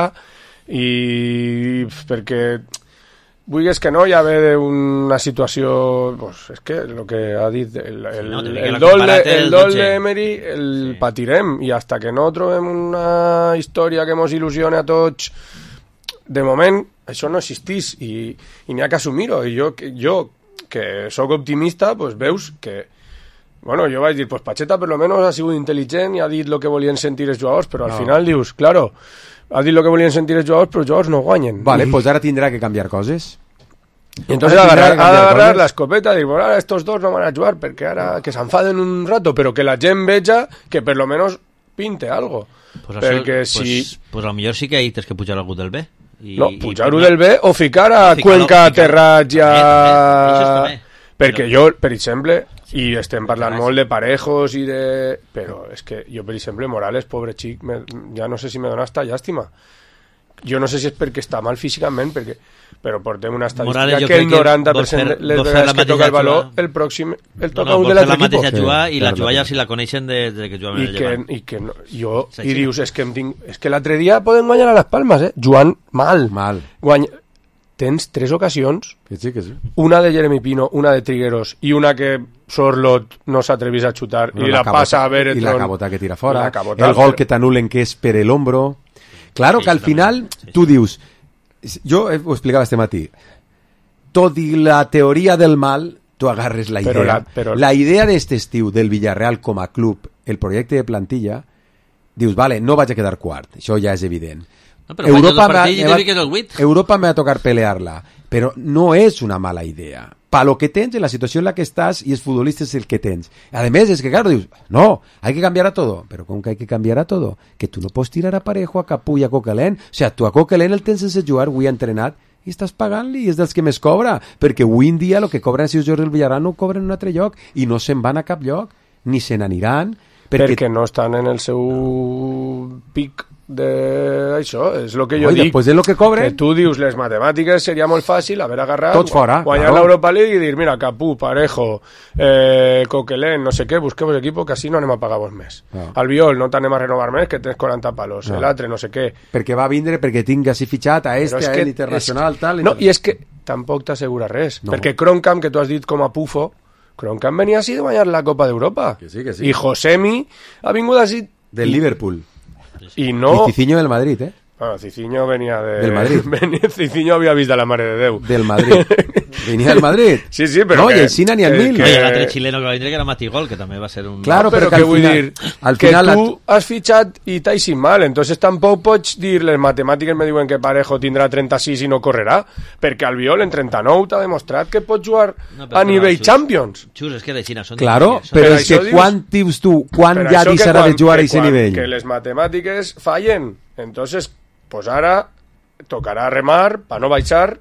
i perquè vulguis que no, ja ve d'una situació pues, és que el que ha dit el, el, no, el, el, el dol, de, el el dol d'Emery el sí. patirem i hasta que no trobem una història que mos il·lusione a tots de moment això no existís i, i n'hi ha que assumir-ho i jo, jo que sóc optimista pues veus que bueno, jo vaig dir, pues Pacheta per lo menos ha sigut intel·ligent i ha dit el que volien sentir els jugadors, però al no. final dius, claro, ha dit el que volien sentir els jugadors, però els jugadors no guanyen. Vale, pues ara tindrà que canviar coses. I entonces ha d'agarrar la escopeta i dir, bueno, ara estos dos no van a jugar perquè ara que s'enfaden un rato, però que la gent veja que per lo menos pinte algo. Pues perquè això, si... Pues, pues a lo millor sí que hi tens que pujar algú del B. I, no, pujar-ho i, del B o ficar a ficar Cuenca, ficar, Terrat ja... També, perquè però... jo, per exemple, i estem parlant molt de parejos i de... Però és que jo, per exemple, Morales, pobre xic, me... ja no sé si me dona hasta llàstima. jo no sé si és perquè està mal físicament, perquè, però portem una estadística Morales, que el noranta per vol cent fer- de les vol fer vegades la que toca mateixa el valor, jugada. el pròxim el No, toca no, un vol de fer la l'altre equip. mateixa jugada i la Claro, jugada ja claro. si la coneixen de, de que jugaven I en el que, Llevant. i que no, jo, Sí, i sí. dius, és que, em tinc, és que l'altre dia poden guanyar a les Palmes, eh? Joan, mal. Mal. Guany... Tens tres ocasions, Que sí, que sí. una de Jeremy Pino, una de Trigueros i una que Sorlot no s'atrevís a xutar No, i la, cabota- passa a Beretron. Y la cabota que tira fora. I la cabota, el gol però- que t'anulen que és per el hombro. Claro Sí, que al també. final tu dius... Jo eh, ho explicava este matí. Tot i la teoria del mal, tu agarres la idea. Però la- però- La idea d'este estiu del Villarreal com a club, el projecte de plantilla, dius, vale, no vaig a quedar quart, això ja és evident. No, però guanyes dos m'ha- partits i me te va- fiques el vuit. Europa me va a tocar pelearla, però no és una mala idea. Pa lo que tens, en la situació en la que estàs i els futbolistes el que tens. A més, és que claro, dius, no, hay que cambiar a todo. Però com que hay que cambiar a todo? Que tu no pots tirar a Parejo, a Capú i a Coquelin. O sea, tu a Coquelin el tens sense jugar, avui ha entrenat, i estàs pagant-li, i és dels que més cobra. Perquè avui en dia el que cobren si els jugadors del Villarreal no ho cobren en un altre lloc, i no se'n van a cap lloc, ni se n'aniran. Perquè... perquè no estan en el seu pic de això, és el que jo No, i dic. després de lo que cobren- Que tu dius, les matemàtiques seria molt fàcil haver agarrat, Tots fora, guanyar claro. l'Europa League i dir, mira, Capú, Parejo, eh, Coquelin, no sé què, busquemos equipo que així no anem a pagar-vos més. No. Albiol, no t'anem a renovar més, que tens quaranta palos. No. L'altre, no sé què. Perquè va vindre, perquè tinc així fitxat a este, Però és a que- ell, internacional, és- tal... No, i és que tampoc t'assegura res. No. Perquè Kroenkamp, que tu has dit com a pufo, Kroenkamp venia així de guanyar la Copa d'Europa. Que sí, que sí. I Josemi ha vingut així... Del i- Liverpool. I no... I Cicinho del Madrid, eh? Bueno, Cicinho venia de... Del Madrid. Venia, Cicinho havia vist de la Mare de Déu. Del Madrid. Venia del Madrid. Sí, sí, però no, que... i el Sina ni el que- mil. que- Oye, l'altre xileno que va vindre que era Matigol, que també va ser un... Claro, però, però que que al vull final- dir al que final la- tu has fitxat i t'has mal, entonces tampoc pots dir les matemàtiques me diuen que Parejo tindrà trenta-sis i no correrà, perquè Albiol en trenta-nou t'ha demostrat que pot jugar No, però a no, nivell Xus. Champions. Xus, és que de Xina són... Claro, difícils, però Per és que això dius- quan dius tu, quan Per ja això que deixarà de quan- jugar a que aquest quan- nivell? Que les matemàtiques fallen, entonces, pues ara tocarà remar per no baixar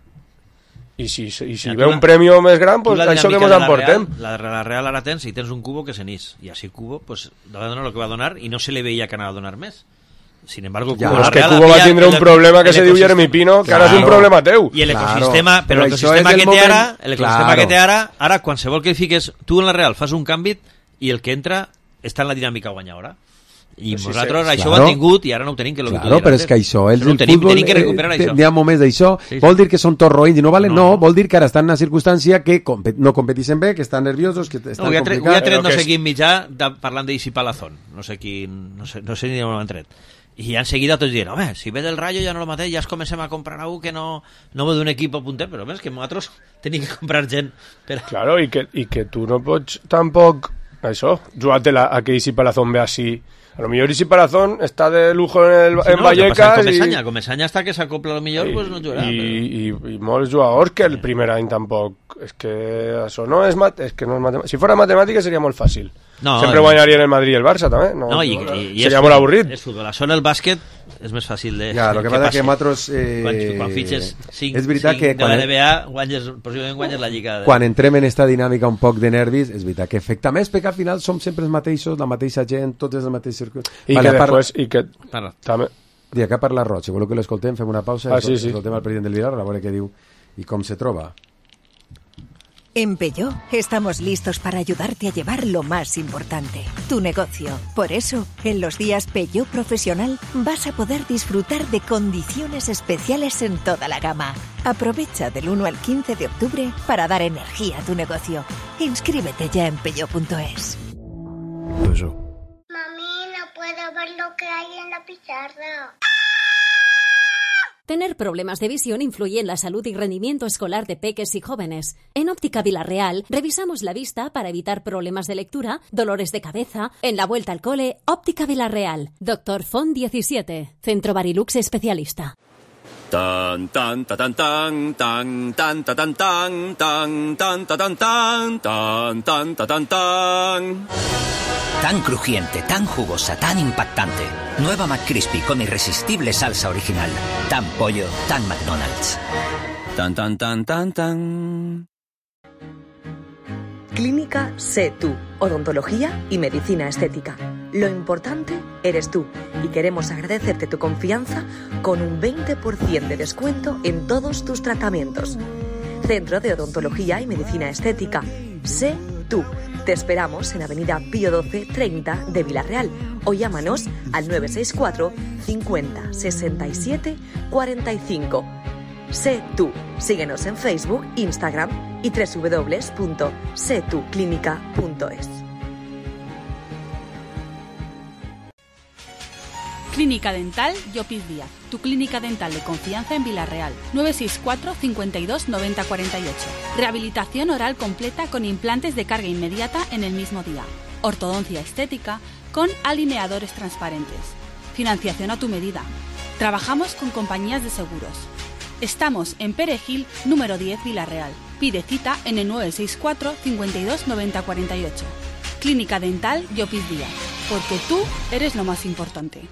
i si, i si Ja, ve tu un la- premi més gran, Tu pues la això que dinàmica mos de la emportem. Real, la, la Real ara tens i tens un cubo que s'enís i així Cubo pues, va donar el que va donar i no se li veia que anava a donar més. Sin embargo, Ja, Cubo, Però la és que Real Cubo va havia tindre un el- problema que el se diu ecosistema- Jeremy Pino, que Claro. ara és un problema teu. I Claro. l'ecosistema, però Però això l'ecosistema és el que té moment- ara, l'ecosistema Claro. que té ara, ara qualsevol que fiques tu en la Real fas un canvi i el que entra està en la dinàmica guanyadora. I Sí, nosaltres sí, això claro. ho hem tingut i ara no ho tenim, que és el que tu Claro, deies però és antes. que això, ells Això no ho el tenim, futbol, tenim que eh, recuperar té- això. n'hi ha moments d'això, Sí, sí. vol dir que són tots roïns i no valen, no, No. vol dir que ara estan en una circumstància que compe- no competeixen bé, que estan nerviosos, que No, estan avui ha tret, avui ha complicats. tret Però no que sé és- quin mitjà de, parlant d'Isi Palazón, no sé quin, no sé, no sé ni on l'han tret. I enseguida tots diuen, home, si ve del Rayo ja no lo mateix, ja es comencem a comprar a un que no, no ve d'un equip punter, però home, és que nosaltres tenim que comprar gent. Per... Claro, i que, i que tu no pots tampoc, això, jugar-te-la a que Isi Palazón ve així. A lo millor Isi Palazón està de lujo en, el, Si en no, Vallecas com i, Mesaña, com Mesaña està que s'acopla a lo millor, i, pues no jugarà. i, però... i, i molts jugadors que el primer any tampoc. És que això no és, mat és que no és matemàtica. Si fora matemàtica seria molt fàcil. No, Sempre no. guanyarien el Madrid i el Barça, també. No, No, i, no, i, i seria és molt futbol, avorrit. És futbol. Això en el bàsquet és més fàcil de... Ja, el que passa és que passi. nosaltres... Eh, Quan, quan fitxes cinc, és veritat cinc que de quan, la N B A, guanyes, possiblement guanyes la Lliga. De... quan entrem en esta dinàmica un poc de nervis, és veritat que afecta més, perquè al final som sempre els mateixos, la mateixa gent, tots és el mateix circuit. I Vale, que a part- després... I que Parla. també... Dia, que parla Roig, si voleu que l'escoltem, fem una pausa, Ah, sí, sí. escoltem al president del Villar, a veure què diu i com se troba. En Peugeot estamos listos para ayudarte a llevar lo más importante, tu negocio. Por eso, en los días Peugeot Profesional vas a poder disfrutar de condiciones especiales en toda la gama. Aprovecha del uno al quince de octubre para dar energía a tu negocio. Inscríbete ya en peugeot punto es. Mami, no puedo ver lo que hay en la pizarra. Tener problemas de visión influye en la salud y rendimiento escolar de peques y jóvenes. En Óptica Villarreal revisamos la vista para evitar problemas de lectura, dolores de cabeza. En la vuelta al cole, Óptica Villarreal. Doctor Font diecisiete. Centro Barilux especialista. Tan tan ta tan tan tan tan ta tan tan tan tan ta tan tan tan tan ta tan tan. Tan crujiente, tan jugosa, tan impactante. Nueva McCrispy con irresistible salsa original. Tan pollo, tan McDonald's. Tan tan tan tan tan. Clínica Sé Tú, odontología y medicina estética. Lo importante eres tú y queremos agradecerte tu confianza con un veinte por ciento de descuento en todos tus tratamientos. Centro de Odontología y Medicina Estética. Sé Tú. Te esperamos en Avenida Pío doce treinta de Vila-real o llámanos al nueve seis cuatro cincuenta sesenta y siete cuarenta y cinco. Sé Tú. Síguenos en Facebook, Instagram y doble u doble u doble u punto sé tú clínica punto es. Clínica Dental Llopis Díaz, tu clínica dental de confianza en Vila-real. nueve seis cuatro cincuenta y dos noventa cuarenta y ocho. Rehabilitación oral completa con implantes de carga inmediata en el mismo día. Ortodoncia estética con alineadores transparentes. Financiación a tu medida. Trabajamos con compañías de seguros. Estamos en Perejil, número diez, Vila-real. Pide cita en el nueve seis cuatro cincuenta y dos noventa cuarenta y ocho. Clínica Dental Llopis Díaz, porque tú eres lo más importante.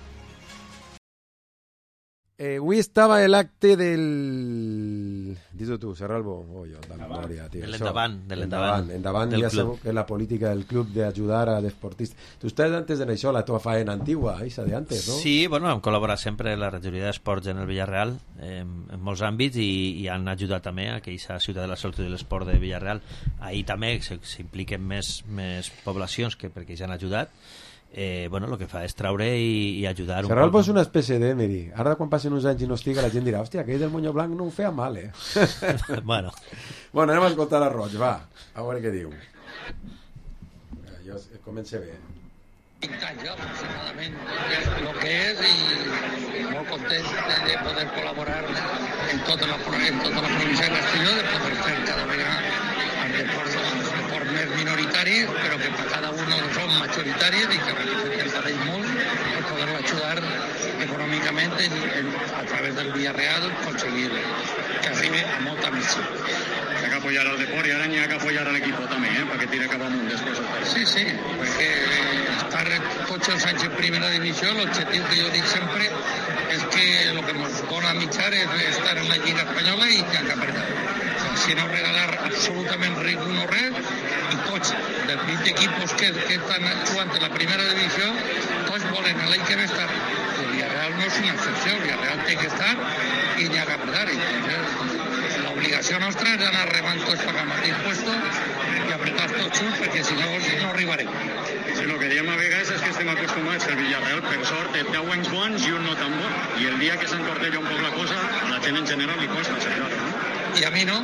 Eh, avui estava l'acte del... Dis-ho tu, Serralbo. Oh, jo, de memòria, tio. De l'endavant, de l'endavant. Endavant, endavant del ja club. sabeu que la política del club de ayudar a deportistas. Tu estàs antes de això, la teva faena antigua, esa de antes, no? Sí, bueno, hem col·laborat sempre a la regidoria d'esports en el Villarreal, eh, en molts àmbits, i, i han ajudat també a que aquesta ciutat de la salut i de l'esport de Villarreal, ahir també s'impliquen més, més poblacions que perquè ja han ajudat. Eh, bueno, el que fa és traure i, i ajudar un Serralbo poc. és una espècie d'Emery. Ara quan passen uns anys i no estiga la gent dirà, hòstia, aquell del Moño Blanc no ho feia mal, eh? bueno. Bueno, anem a escoltar a Roig, va, a veure què diu. Jo comencé bé. cinc anys ja aproximadament és el que és i molt content de, de poder col·laborar en tota la, en tota la província de Castelló, de poder fer cada vegada els deports, els deports més minoritaris, però que per cada un són majoritaris i que representen cada ells molt per poder ajudar econòmicament en, en, a través del Villarreal conseguir que arribi a molta més gent. Hay que apoyar al deporte y ahora hay que apoyar al equipo también, ¿eh? Para que tire cap amunt després. Sí, sí, perquè estar tots els anys en primera divisió, l'objectiu que jo dic sempre és que el que ens dona mitjar és estar en la Lliga Espanyola i que apretar. O sea, si no regalar absolutament res no res, i tots, dels vint equipos que, que estan jugant en la primera divisió, tots volen l'any que ve estar. El Villarreal no és una excepció, el Villarreal té que estar i n'hi ha que apretar. Entonces, la obligació nostra és anar remant tots per al mateix puesto i apretar tots junts, perquè si no, no arribarem. Sí, lo que diem a vegades és que estem acostumats al Villarreal, per sort, té deuen bons i un no tan bon. I el dia que s'entortella un poc la cosa, a la gent en general li costa acceptar, no? I a mi no.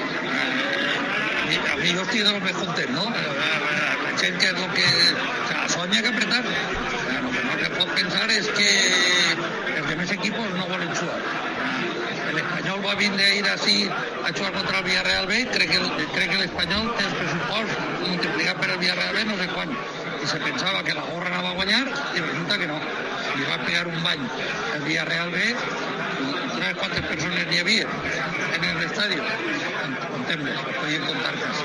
A mi, a mi jo estic de lo més content, no? La, la, la gent que és lo que... O sea, això n'hi ha que apretar. O sea, lo que no se pot pensar és que els demás equipos no volen jugar. El Espanyol va vindre a ir así a jugar contra el Villarreal B, crec que, crec que l'Espanyol té el pressupost multiplicat per el Villarreal B no sé quant, i se pensava que la gorra anava a guanyar i resulta que no, li va pegar un bany el Villarreal B i ¿sabes cuántas personas ni havia en el estadio? Contem-les, podien contar-les.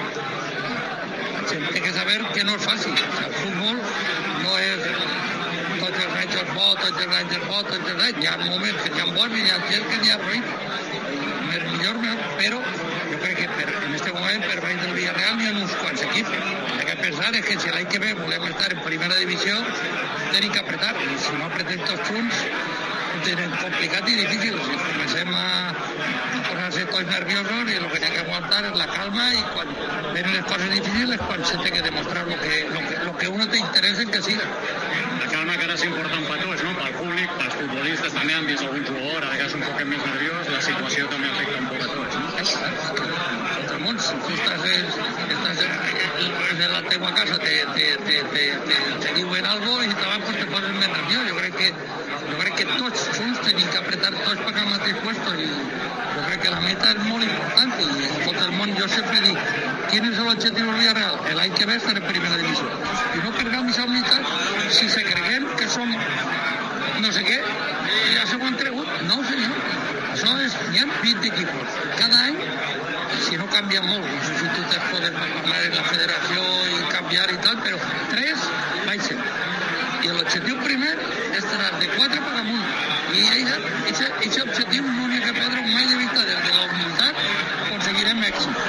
La gent té que saber que no és fàcil, o sigui, el futbol no és tots els anys és bo, tots els anys és bo, tots els anys. Hi ha moments que n'hi ha bons i hi ha gent que n'hi ha roït. Més millor, però jo crec que per, en aquest moment per baix del Villarreal n'hi ha uns quants equips. El que pensar és que si l'any que ve volem estar en primera divisió tenim que apretar, i si no apretem tots junts ho tenen complicat i difícil. Si comencem a, a posar-se tots nerviosos i el que hem que aguantar és la calma, i quan venen les coses difícils és quan se té que demostrar lo que, lo que, lo que uno té interès en que siga. La calma que ara és important per tots, no? Pel públic, pels futbolistes també han vist algun jugador, a vegades un poc més nerviós, la situació també afecta un poc a tots, no? Tot el món, si tu estàs en, estàs en la teva casa, te, te, te, te, te, te diuen algo i davant pues, te poses més nerviós. Jo crec que, jo crec que tots junts tenim que apretar tots per al mateix puesto, i jo crec que la meta és molt important, i en tot el món jo sempre dic, quin és l'objectiu del Villarreal? L'any que ve estar en primera divisió. I no carregam aquesta unitat si se creguem que som no sé què, ja s'ho han cregut. No, senyor. Això és, n'hi ha vint equipos. Cada any, si no canvia molt, no sé si tu tens poder parlar en la federació i canviar i tal, però tres baixen. I l'objectiu primer és tenir de quatre per amunt. I aquest objectiu no n'hi ha que perdre mai de vista. Des de la humilitat aconseguirem èxit. Des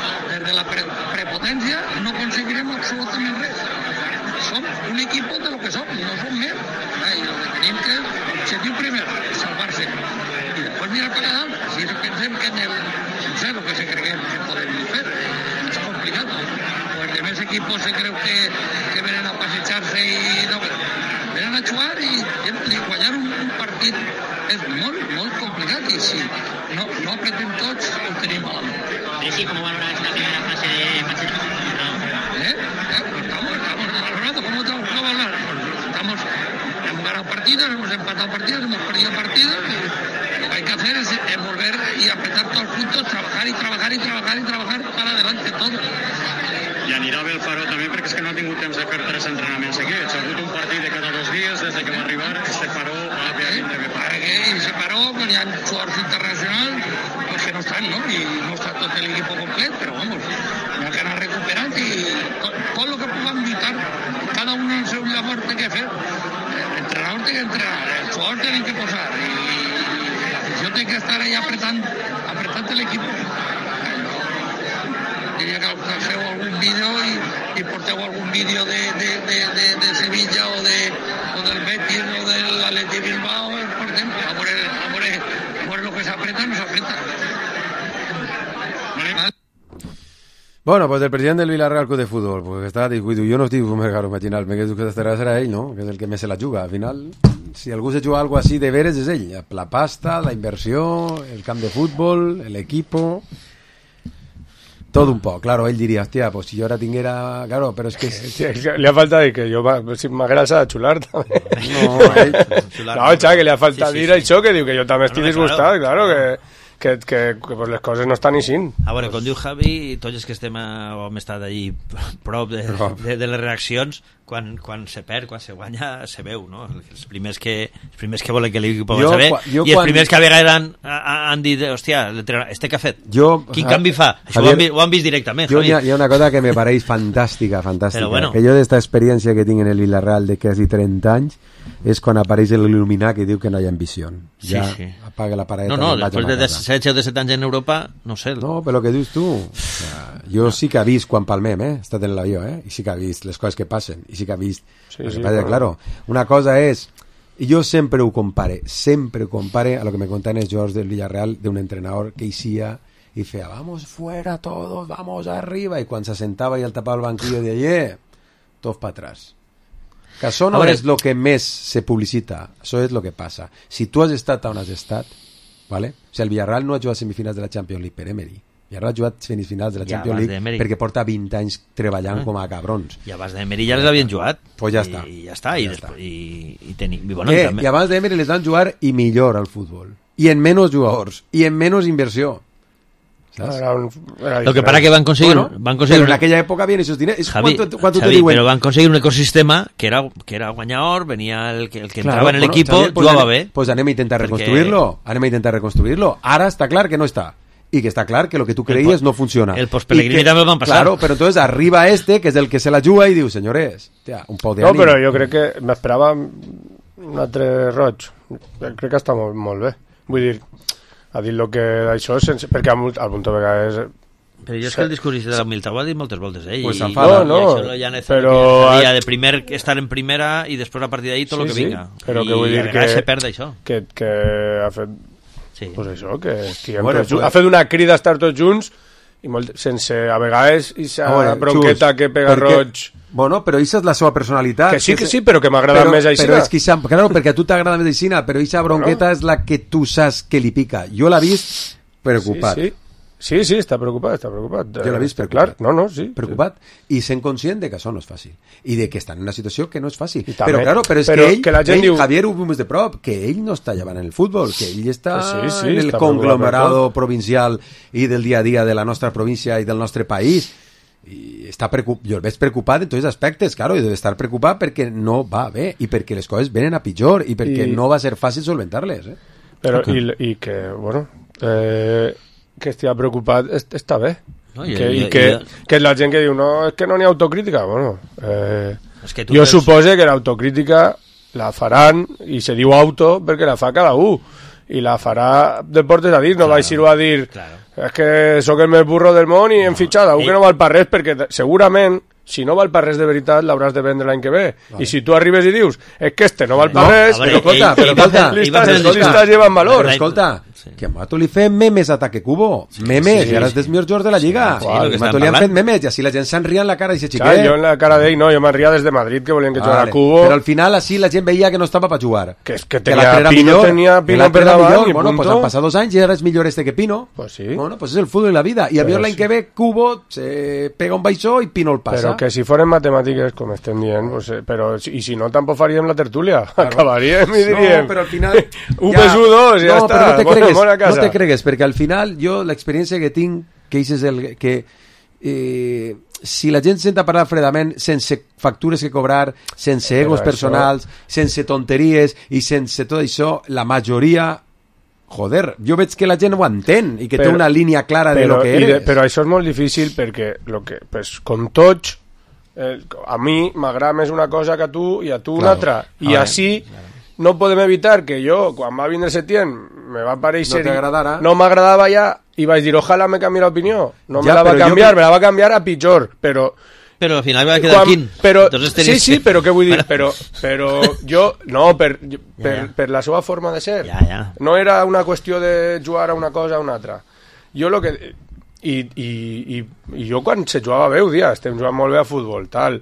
de la pre prepotència no aconseguirem absolutament res. Som un equip de lo que som, no som més. I el que tenim que objectiu primer, salvar-se. I després mirar per dalt, si pensem que en el, no sé, el que se creguem que podem fer. És complicat. Pues de més equipos se creu que, que venen a passejar-se i no, venen a jugar i, i guanyar un, un partit és molt, molt complicat i si no, no apretem tots ho tenim malament. ¿Y sí, cómo valora esta primera fase de Barcelona? ¿Eh? ¿Eh? Pues estamos, estamos valorando, ¿cómo estamos a hablar? Pues estamos, hemos ganado partidos, hemos empatado partidos, hemos perdido partidos y lo que hay que hacer es, es volver y apretar todos juntos, trabajar y trabajar y trabajar y trabajar para adelante todo. I anirà bé el Faró també perquè és que no ha tingut temps de fer tres entrenaments seguits. Ha hagut un partit de cada dos dies des de que va arribar. Este Faró va haver de bé. Para que se paró, quan hi ha jugadors internacionals pues que no estan, ¿no? Y no está tot el equipo complet, pero vamos, hi ha que anar recuperant i tot, tot lo que puguem lluitar, cada uno en el seu lloc té que fer. L'entrenador té que entrenar, els jugadors tenen que posar i, i l'afició té que estar ahí apretant, apretant l'equip. Diria que feu algun vídeo i, i porteu algun vídeo de, de, de, de, de Sevilla o, de, o del Betis o del Atleti Bilbao, portem, a veure, a veure, a veure lo que s'apreta no s'apreta. Vale. Bueno, pues el president del Villarreal Club de Fútbol, pues està discuit, jo no estic com caro imaginar-me que que estarà serà ell, no? Que és el que més se la juga. Al final, si algú se juga algo así de veres és ell. La pasta, la inversió, el camp de futbol, el equipo... Todo un poc, claro, ell diria, hòstia, pues si jo ara tinguera... Claro, però és que... Sí, es que li ha faltat dir que jo m'agrada de xular, també. No, ell... No, xà, que li ha faltat Sí, sí, dir sí. això, que diu que jo també estic No, no, disgustat, claro. claro, que, que, que, que pues les coses no estan així. A veure, com diu Javi, tots els que estem a, o hem estat allí prop de, de, de les reaccions, quan, quan se perd, quan se guanya, se veu, no? Els primers que, els primers que volen que l'equip Jo, vagi bé, quan- jo i els quan- primers que a vegades han, han dit, hòstia, l'entrenador, este que ha fet? Jo, Quin ja- canvi fa? Això Javier, ho, han vist, ho han vist directament, Jo, Javi. hi ha, hi ha una cosa que me pareix fantàstica, fantàstica, Però bueno. que jo d'esta experiència que tinc en el Villarreal de quasi trenta anys és quan apareix l'il·luminat que diu que no hi ha ambició. Sí, Ja sí. apaga la paradeta. No, no, me'n vaig després a ma de casa. setze o de set anys en Europa, no sé. No, però el que dius tu, o sea, jo sí que he vist quan palmem, eh? He estat en l'avió, eh? I sí que he vist les coses que passen, i sí que he vist... Sí, el que sí, passa, però- claro, una cosa és... I jo sempre ho compare, sempre ho compare a lo que me contaven els jugadors del Villarreal d'un entrenador que eixia i feia, vamos fuera todos, vamos arriba, i quan se sentava i el tapava el banquillo de allí, tots para atrás. Que això no A veure- és el que més se publicita, això és el que passa. Si tu has estat on has estat, ¿vale? O sigui, el Villarreal no ha jugat semifinals de la Champions League per Emery. El Villarreal ha jugat semifinals de la Ja, Champions abans League d'Emery. perquè porta vint anys treballant Ah. com a cabrons. I abans d'Emery ja les havien jugat. Pues ja I, està. I ja està. I, Ja després, està. i, i, teni, i, bueno, Eh, i també... I abans d'Emery les van jugar i millor al futbol. I en menys jugadors. I en menys inversió. ¿Sabes? Era un, era Lo que para que van conseguir, Bueno, van conseguir pero en una- aquella época bien esos diners. Es Javi, cuánto, cuánto Javi, te digo en- pero van a conseguir un ecosistema que era, que era guanyador, venía el que, el que Claro, entraba en el bueno, equipo, Xavier, pues jugaba anem- bé. Pues anem a intentar Perquè- reconstruirlo. Anem a intentar reconstruirlo. Ara està clar que no està. Y que está claro que lo que tú El creías po- no funciona. el Y post-Pellegrini que- també el van passar. Claro, pero entonces arriba este, que es el que se la juga, y diu, señores, tía, un poc de No, ànim. però jo crec que m'esperava un altre roig. Crec que està molt, molt bé. Vull dir, ha dit lo que això, sense, perquè al, al punt de vegades... Però jo és que el discurs de la humilitat ho ha dit moltes voltes, eh? Pues I, s'enfada. i No, no, això ja necessita però- que havia de primer estar en primera i després a partir d'ahí tot el Sí, que sí, vinga. però I que vull dir a vegades que- se perd això. Que, que ha fet... Sí. Pues això, que estiguem Bueno, tots junts. pues- Ha fet una crida a estar tots junts i molt, sense, a vegades, i A veure, bronqueta Xus, que pega perquè- roig... Bueno, però això és la seva personalitat. Que sí, que és- sí, però que m'agrada però- més aixina. Però és que ixa, claro, perquè a tu t'agrada més aixina, però aquesta bronqueta és la que tu saps que li pica. Jo l'he vist preocupat. Sí, sí. Sí, sí, està preocupat, està preocupat. Jo l'he vist Eh, preocupat. Clar, no, no, sí. Preocupat. I sent conscient de que això no és fàcil. I de que està en una situació que no és fàcil. I també- Però, claro, però és però que ell, que la gent ell diu- Javier, ho vim de prop, que ell no està llevant en el futbol, que ell està Sí, sí, en el està conglomerado provincial i del dia a dia de la nostra província i del nostre país. I està preocup... jo el veig preocupat en tots els aspectes, claro, i deve estar preocupat perquè no va bé i perquè les coses venen a pitjor i perquè I- no va ser fàcil solventar-les. Eh? Però, Ok. i, i que, bueno, eh, que estigui preocupat est- està bé. No, I, i- que, i- i, que, i- que la gent que diu, no, és que no n'hi ha autocrítica. Bueno, eh, És que tu jo veus- supose que l'autocrítica la faran, i se diu auto perquè la fa cada un. i la farà Deportes a dir, no claro, vaig ir-ho a dir claro. és que sóc el més burro del món i hem fitxat algú que no val per res, perquè segurament si no val per res de veritat l'hauràs de vendre l'any que ve, vale. I si tu arribes i dius és que este no val per no, res, però escolta, però escolta, listas, les listas llevan valor. Però escolta, sí. Que a Mato li fem memes ataque Cubo, sí, memes, sí, i ara és dels millors jugadors de la Lliga, sí, sí, Mato li han fet memes, i així la gent s'enria en la cara i se xiquet. Jo en la cara d'ell no, jo m'enria des de Madrid que volien que jugara vale. Cubo. Però al final així la gent veia que no estava per jugar. Que, que tenia que Pino, millor, tenia Pino per davant i bueno, punto. Pues han passat dos anys i ara és millor este que Pino. Pues sí. Bueno, pues és el fútbol i la vida. I a veure l'any que ve Cubo se pega un baixó i Pino el passa. Però que si foren matemàtiques, com estem dient, pues, eh, però i si no tampoc faríem la tertúlia. Claro. Acabaríem i diríem. No, però al final u més u dos i ja no, està. No, te cregues, bona casa. no te cregues, perquè al final jo l'experiència que tinc, que és el que eh, si la gent senta parlar fredament sense factures que cobrar, sense egos però personals, això... sense tonteries i sense tot això, la majoria joder, jo veig que la gent ho entén i que però, té una línia clara però, de lo que eres. De, però això és molt difícil perquè lo que, pues, com tots eh, a mi m'agrada més una cosa que a tu i a tu una altra i ah, així claro. No podem evitar que jo, quan va vindre Setién me va pareixer, no, no m'agradava ja i vaig dir, ojalà me canvi l'opinió no ja, me la va canviar, jo... me la va canviar a pitjor, però però al final va quedar quin però, sí, sí, però què vull dir però, però jo, no, per, per, ja, ja. per la seva forma de ser ja, ja. No era una qüestió de jugar a una cosa o una altra jo lo que i, i, i, i jo quan se jugava bé ho dia, estem jugant molt bé a futbol tal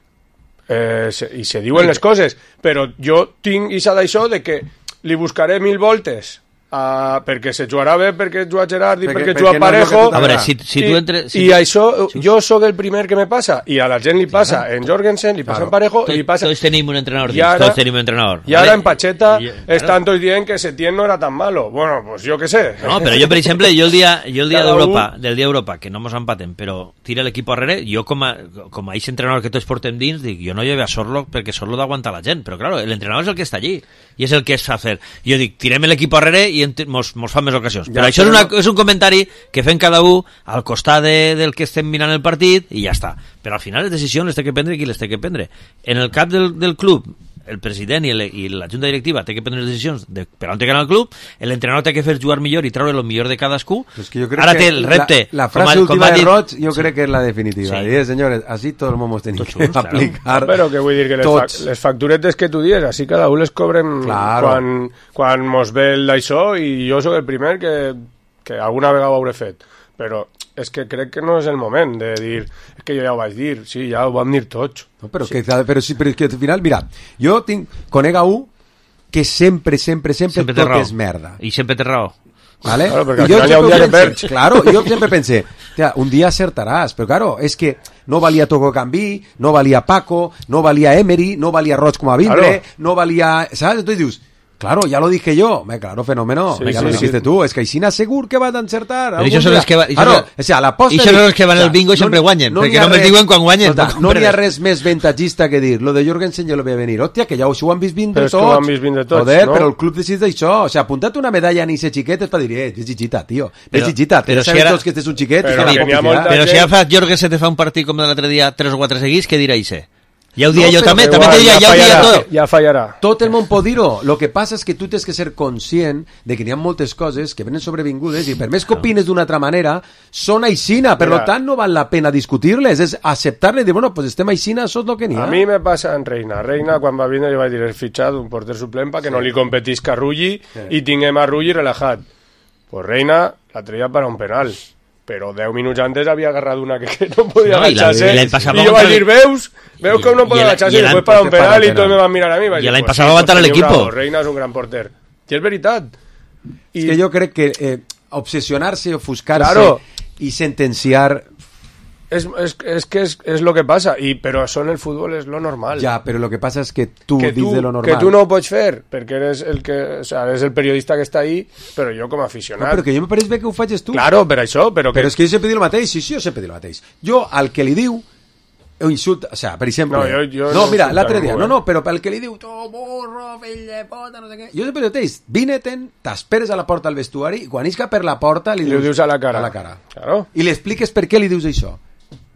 eh, se, i se diuen les coses però jo tinc isa d'això de que li buscaré mil voltes Uh, perquè se jugarà bé, perquè juga Gerard i perquè, perquè juga Parejo no a veure, si, si tu entre, si i, tu... i això sí. Jo sóc el primer que me passa i a la gent li passa claro. En Jorgensen, li passa claro. En Parejo tot, i li passa... tots tenim un entrenador i ara, tots tenim un entrenador i ara vale. En Pacheta I, estan tots dient que Setién no era tan malo bueno, pues jo què sé no, però jo per exemple, jo el dia, jo el dia d'Europa del dia d'Europa, que no mos empaten però tira l'equip arrere, jo com a com a eix entrenador que tots portem dins, dic, jo no lleve a Sorlo perquè Sorlo d'aguantar la gent, però claro, l'entrenador és el que està allí i és el que es fa fer jo dic, tirem l'equip arrere i ent- mos, mos fa més ocasions. Ja, però això però és, una, no... és un comentari que fem cada un al costat de, del que estem mirant el partit i ja està. Però al final les decisions les té que prendre qui les té que prendre. En el cap del, del club, el president i, el, i la junta directiva té que prendre les decisions de per on té que anar el club, l'entrenador té que fer jugar millor i treure el millor de cadascú. Es que jo crec ara que té el repte. La, la frase com última de Roig jo sí. crec que és la definitiva. Sí. I, senyores, així tot el món mos tenim que aplicar. Claro. Però que vull dir que les, fa, les facturetes que tu dies, així cada un les cobrem claro. quan, quan mos ve d'això i jo sóc el primer que, que alguna vegada ho hauré fet. Però és que crec que no és el moment de dir, és que jo ja ho vaig dir, sí, ja ho vam dir tots. No, però, sí. que, però, sí, però que al final, mira, jo tinc, conec a un que sempre, sempre, sempre, sempre tot raó. És merda. I sempre té raó. ¿Vale? Claro, porque y yo al final un día pensé, que claro, yo siempre pensé, un día acertarás, pero claro, es que no valía Togo Cambí, no valía Paco, no valía Emery, no valía Roig como a Vindre, claro. No valía, ¿sabes? Entonces dius, claro, ya lo dije yo. Claro, fenómeno. Sí, ya sí, lo dijiste sí. tú. Es que Aixina segur que van a encertar. Però això són els que, va, claro, o sea, la posta... I són els que van al bingo i sempre guanyen. No perquè no me diuen quan guanyen. Tota, no n'hi ha res més ventatgista que dir. Lo de Jorgensen ja lo veia venir. Hòstia, que ja ho han vist vindre tots. Però és que ho han vist vindre tots, Joder, no? però el club decideix això. O sea, apunta't una medalla a Nice xiquet per dir, eh, és xixita, tio. És xixita. Però si ara... tots que este és un xiquet. Però, però si ara Jorgensen te fa un partit com l'altre dia, tres o quatre seguits, què dirà Ixe? Ja ho dia no, jo també, igual, també te diria, ja, ja ho dia tot. Ja fallarà. Tot el món pot dir-ho. Lo que passa és que tu tens que ser conscient de que n'hi ha moltes coses que venen sobrevingudes i per més que opines d'una altra manera, són aixina, per Mira, tant no val la pena discutir-les, és acceptar-les i dir, bueno, pues estem aixina, això és el que n'hi ha. A mi me passa en Reina. Reina, quan va vindre, jo vaig dir, és fitxat un porter suplent perquè sí. No li competisca a Rulli sí. I tinguem a Rulli relajat. Pues Reina la treia per a un penal. Però deu minuts antes havia agarrat una que, que no podia no, agachar-se. I, I jo vaig dir, veus? Veus com no pot agachar-se? I després per un penal i tots me van mirar a mi. I l'any passat va aguantar l'equip. Reina és un gran porter. I és veritat. I... És que jo crec que eh, obsessionar-se, ofuscar-se claro. I sentenciar... Es, es, es que es, es lo que pasa, y, però això en el futbol és lo normal. Ja, però lo que passa és que tu que dius tu, de lo normal. Que tu no ho pots fer, perquè eres el, que, o sea, eres el periodista que està ahí, però jo com a aficionat... No, però que jo me pareix bé que ho facis tu. Claro, per això, però que... Però és que jo sempre dic el mateix, sí, sí, jo sempre dic el mateix. Jo, al que li diu, ho insulta, o sea, per exemple... No, jo, jo no, no mira, l'altre dia, no, no, però pel que li diu, tu, burro, fill de pota, no sé què... Jo sempre dic el mateix, vine-te'n, t'esperes a la porta al vestuari, i quan isca per la porta li, li dius... dius a la cara. A la cara. Claro. I li expliques per què li dius això.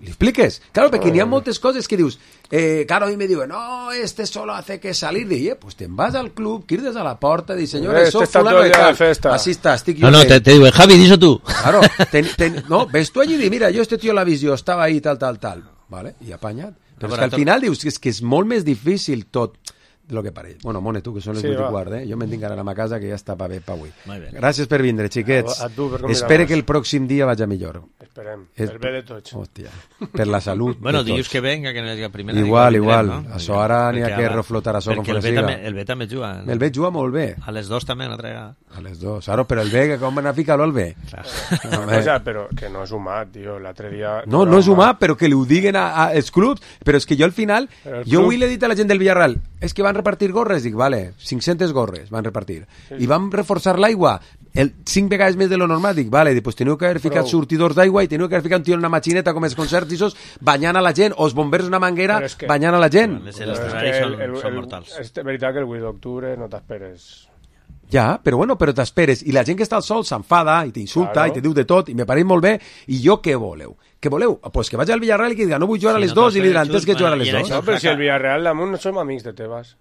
li expliques. Claro, perquè n'hi ha moltes coses que dius, eh, claro, a mi me diuen, no, este solo hace que salir. Dic, pues te'n vas al club, crides a la porta, dic, senyores, este soc está fulano todo el de día tal. de festa. Así está, estic jo. No, no, que- te, te digo, Javi, diso tú. Claro, ten, ten, no, ves tú allí y di, mira, yo este tío la visió, estava ahí, tal, tal, tal. Vale, i apanya't. Però No, és que al però- final dius que és, que és molt més difícil tot de lo que pareix. Bueno, Mone, tu, que són les Sí, vuit i va. quart, eh? Jo me'n tinc ara a ma casa, que ja està pa bé pa avui. Molt bé. Gràcies per vindre, xiquets. A- a tu per convidar-nos. Espero que el pròxim dia vagi millor. Esperem, És- el bé de tots. Hòstia, per la salut Bueno, de dilluns tots. que venga, que no hi hagi primera. Igual, dic que igual. vindrem, no? Això ara n'hi ha Perquè que ara- reflotar això com perquè el se B siga. també, el B també juga. El B juga molt bé. A les dos també, una trega. A les dos. Ara, però el B, que com van a ficar-lo al B? Una cosa, però que no és humà, tio. L'altre dia... No, no és humà, però que li ho diguen a, a els clubs. Però és que jo al final, Però el jo club- avui l'he dit a la gent del Villarreal, és que van repartir gorres, dic, vale, cinc-centes gorres van repartir. I van reforçar l'aigua, el cinc vegades més de lo normal, dic, vale, dic, pues teniu que haver ficat Prou. sortidors d'aigua i teniu que haver ficat un tio en una machineta com els concerts i sos, banyant a la gent, o els bombers una manguera Però és que- banyant a la gent. Els Però és escenaris que són, el- el- són el- mortals. És veritat que el vuit d'octubre no t'esperes. Ja, però bueno, però t'esperes. I la gent que està al sol s'enfada i t'insulta Claro. i te diu de tot i me pareix molt bé. I jo què voleu? Què voleu? Pues que vagi al Villarreal i que diga no vull jugar a Sí, les no dos i li t'esperes diran tens que just, jugar a bueno, les i era dos. No, però si el Villarreal damunt no som amics de Tebas.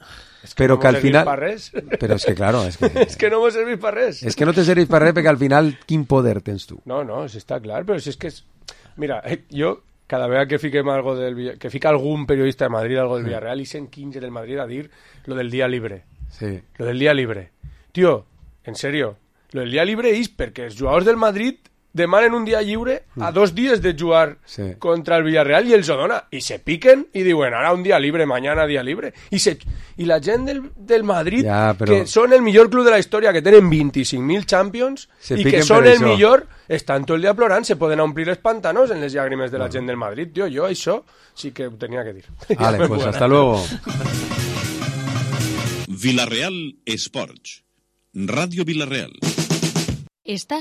Però no que al mos servís final... pa res. Però és que, claro, és que... És que no mos servís per res. És que no te serveix per res perquè al final quin poder tens tu? No, no, si està clar, però si és que és... Mira, eh, jo, cada vegada que fiquem algo del Villa- que fica algun periodista de Madrid algo del Villarreal i cent quinze del Madrid a dir lo del día libre. Sí. Lo del día libre. Tío, en serio, lo del día libre és perquè els jugadors del Madrid demanen un dia lliure a dos dies de jugar Sí. contra el Villarreal i els ho dona. I se piquen i diuen, ara un dia libre, mañana dia libre. I, se, i la gent del, del Madrid, Ja, però- que són el millor club de la història, que tenen vint-i-cinc mil Champions, Se i piquen que són per el això. millor, estan tot el dia plorant, se poden omplir els pantanos en les llàgrimes de la gent del Madrid. Tio, jo això sí que ho tenia que dir. Vale, Ja me pues muero. hasta luego. Villarreal Sports. Radio Villarreal. Estás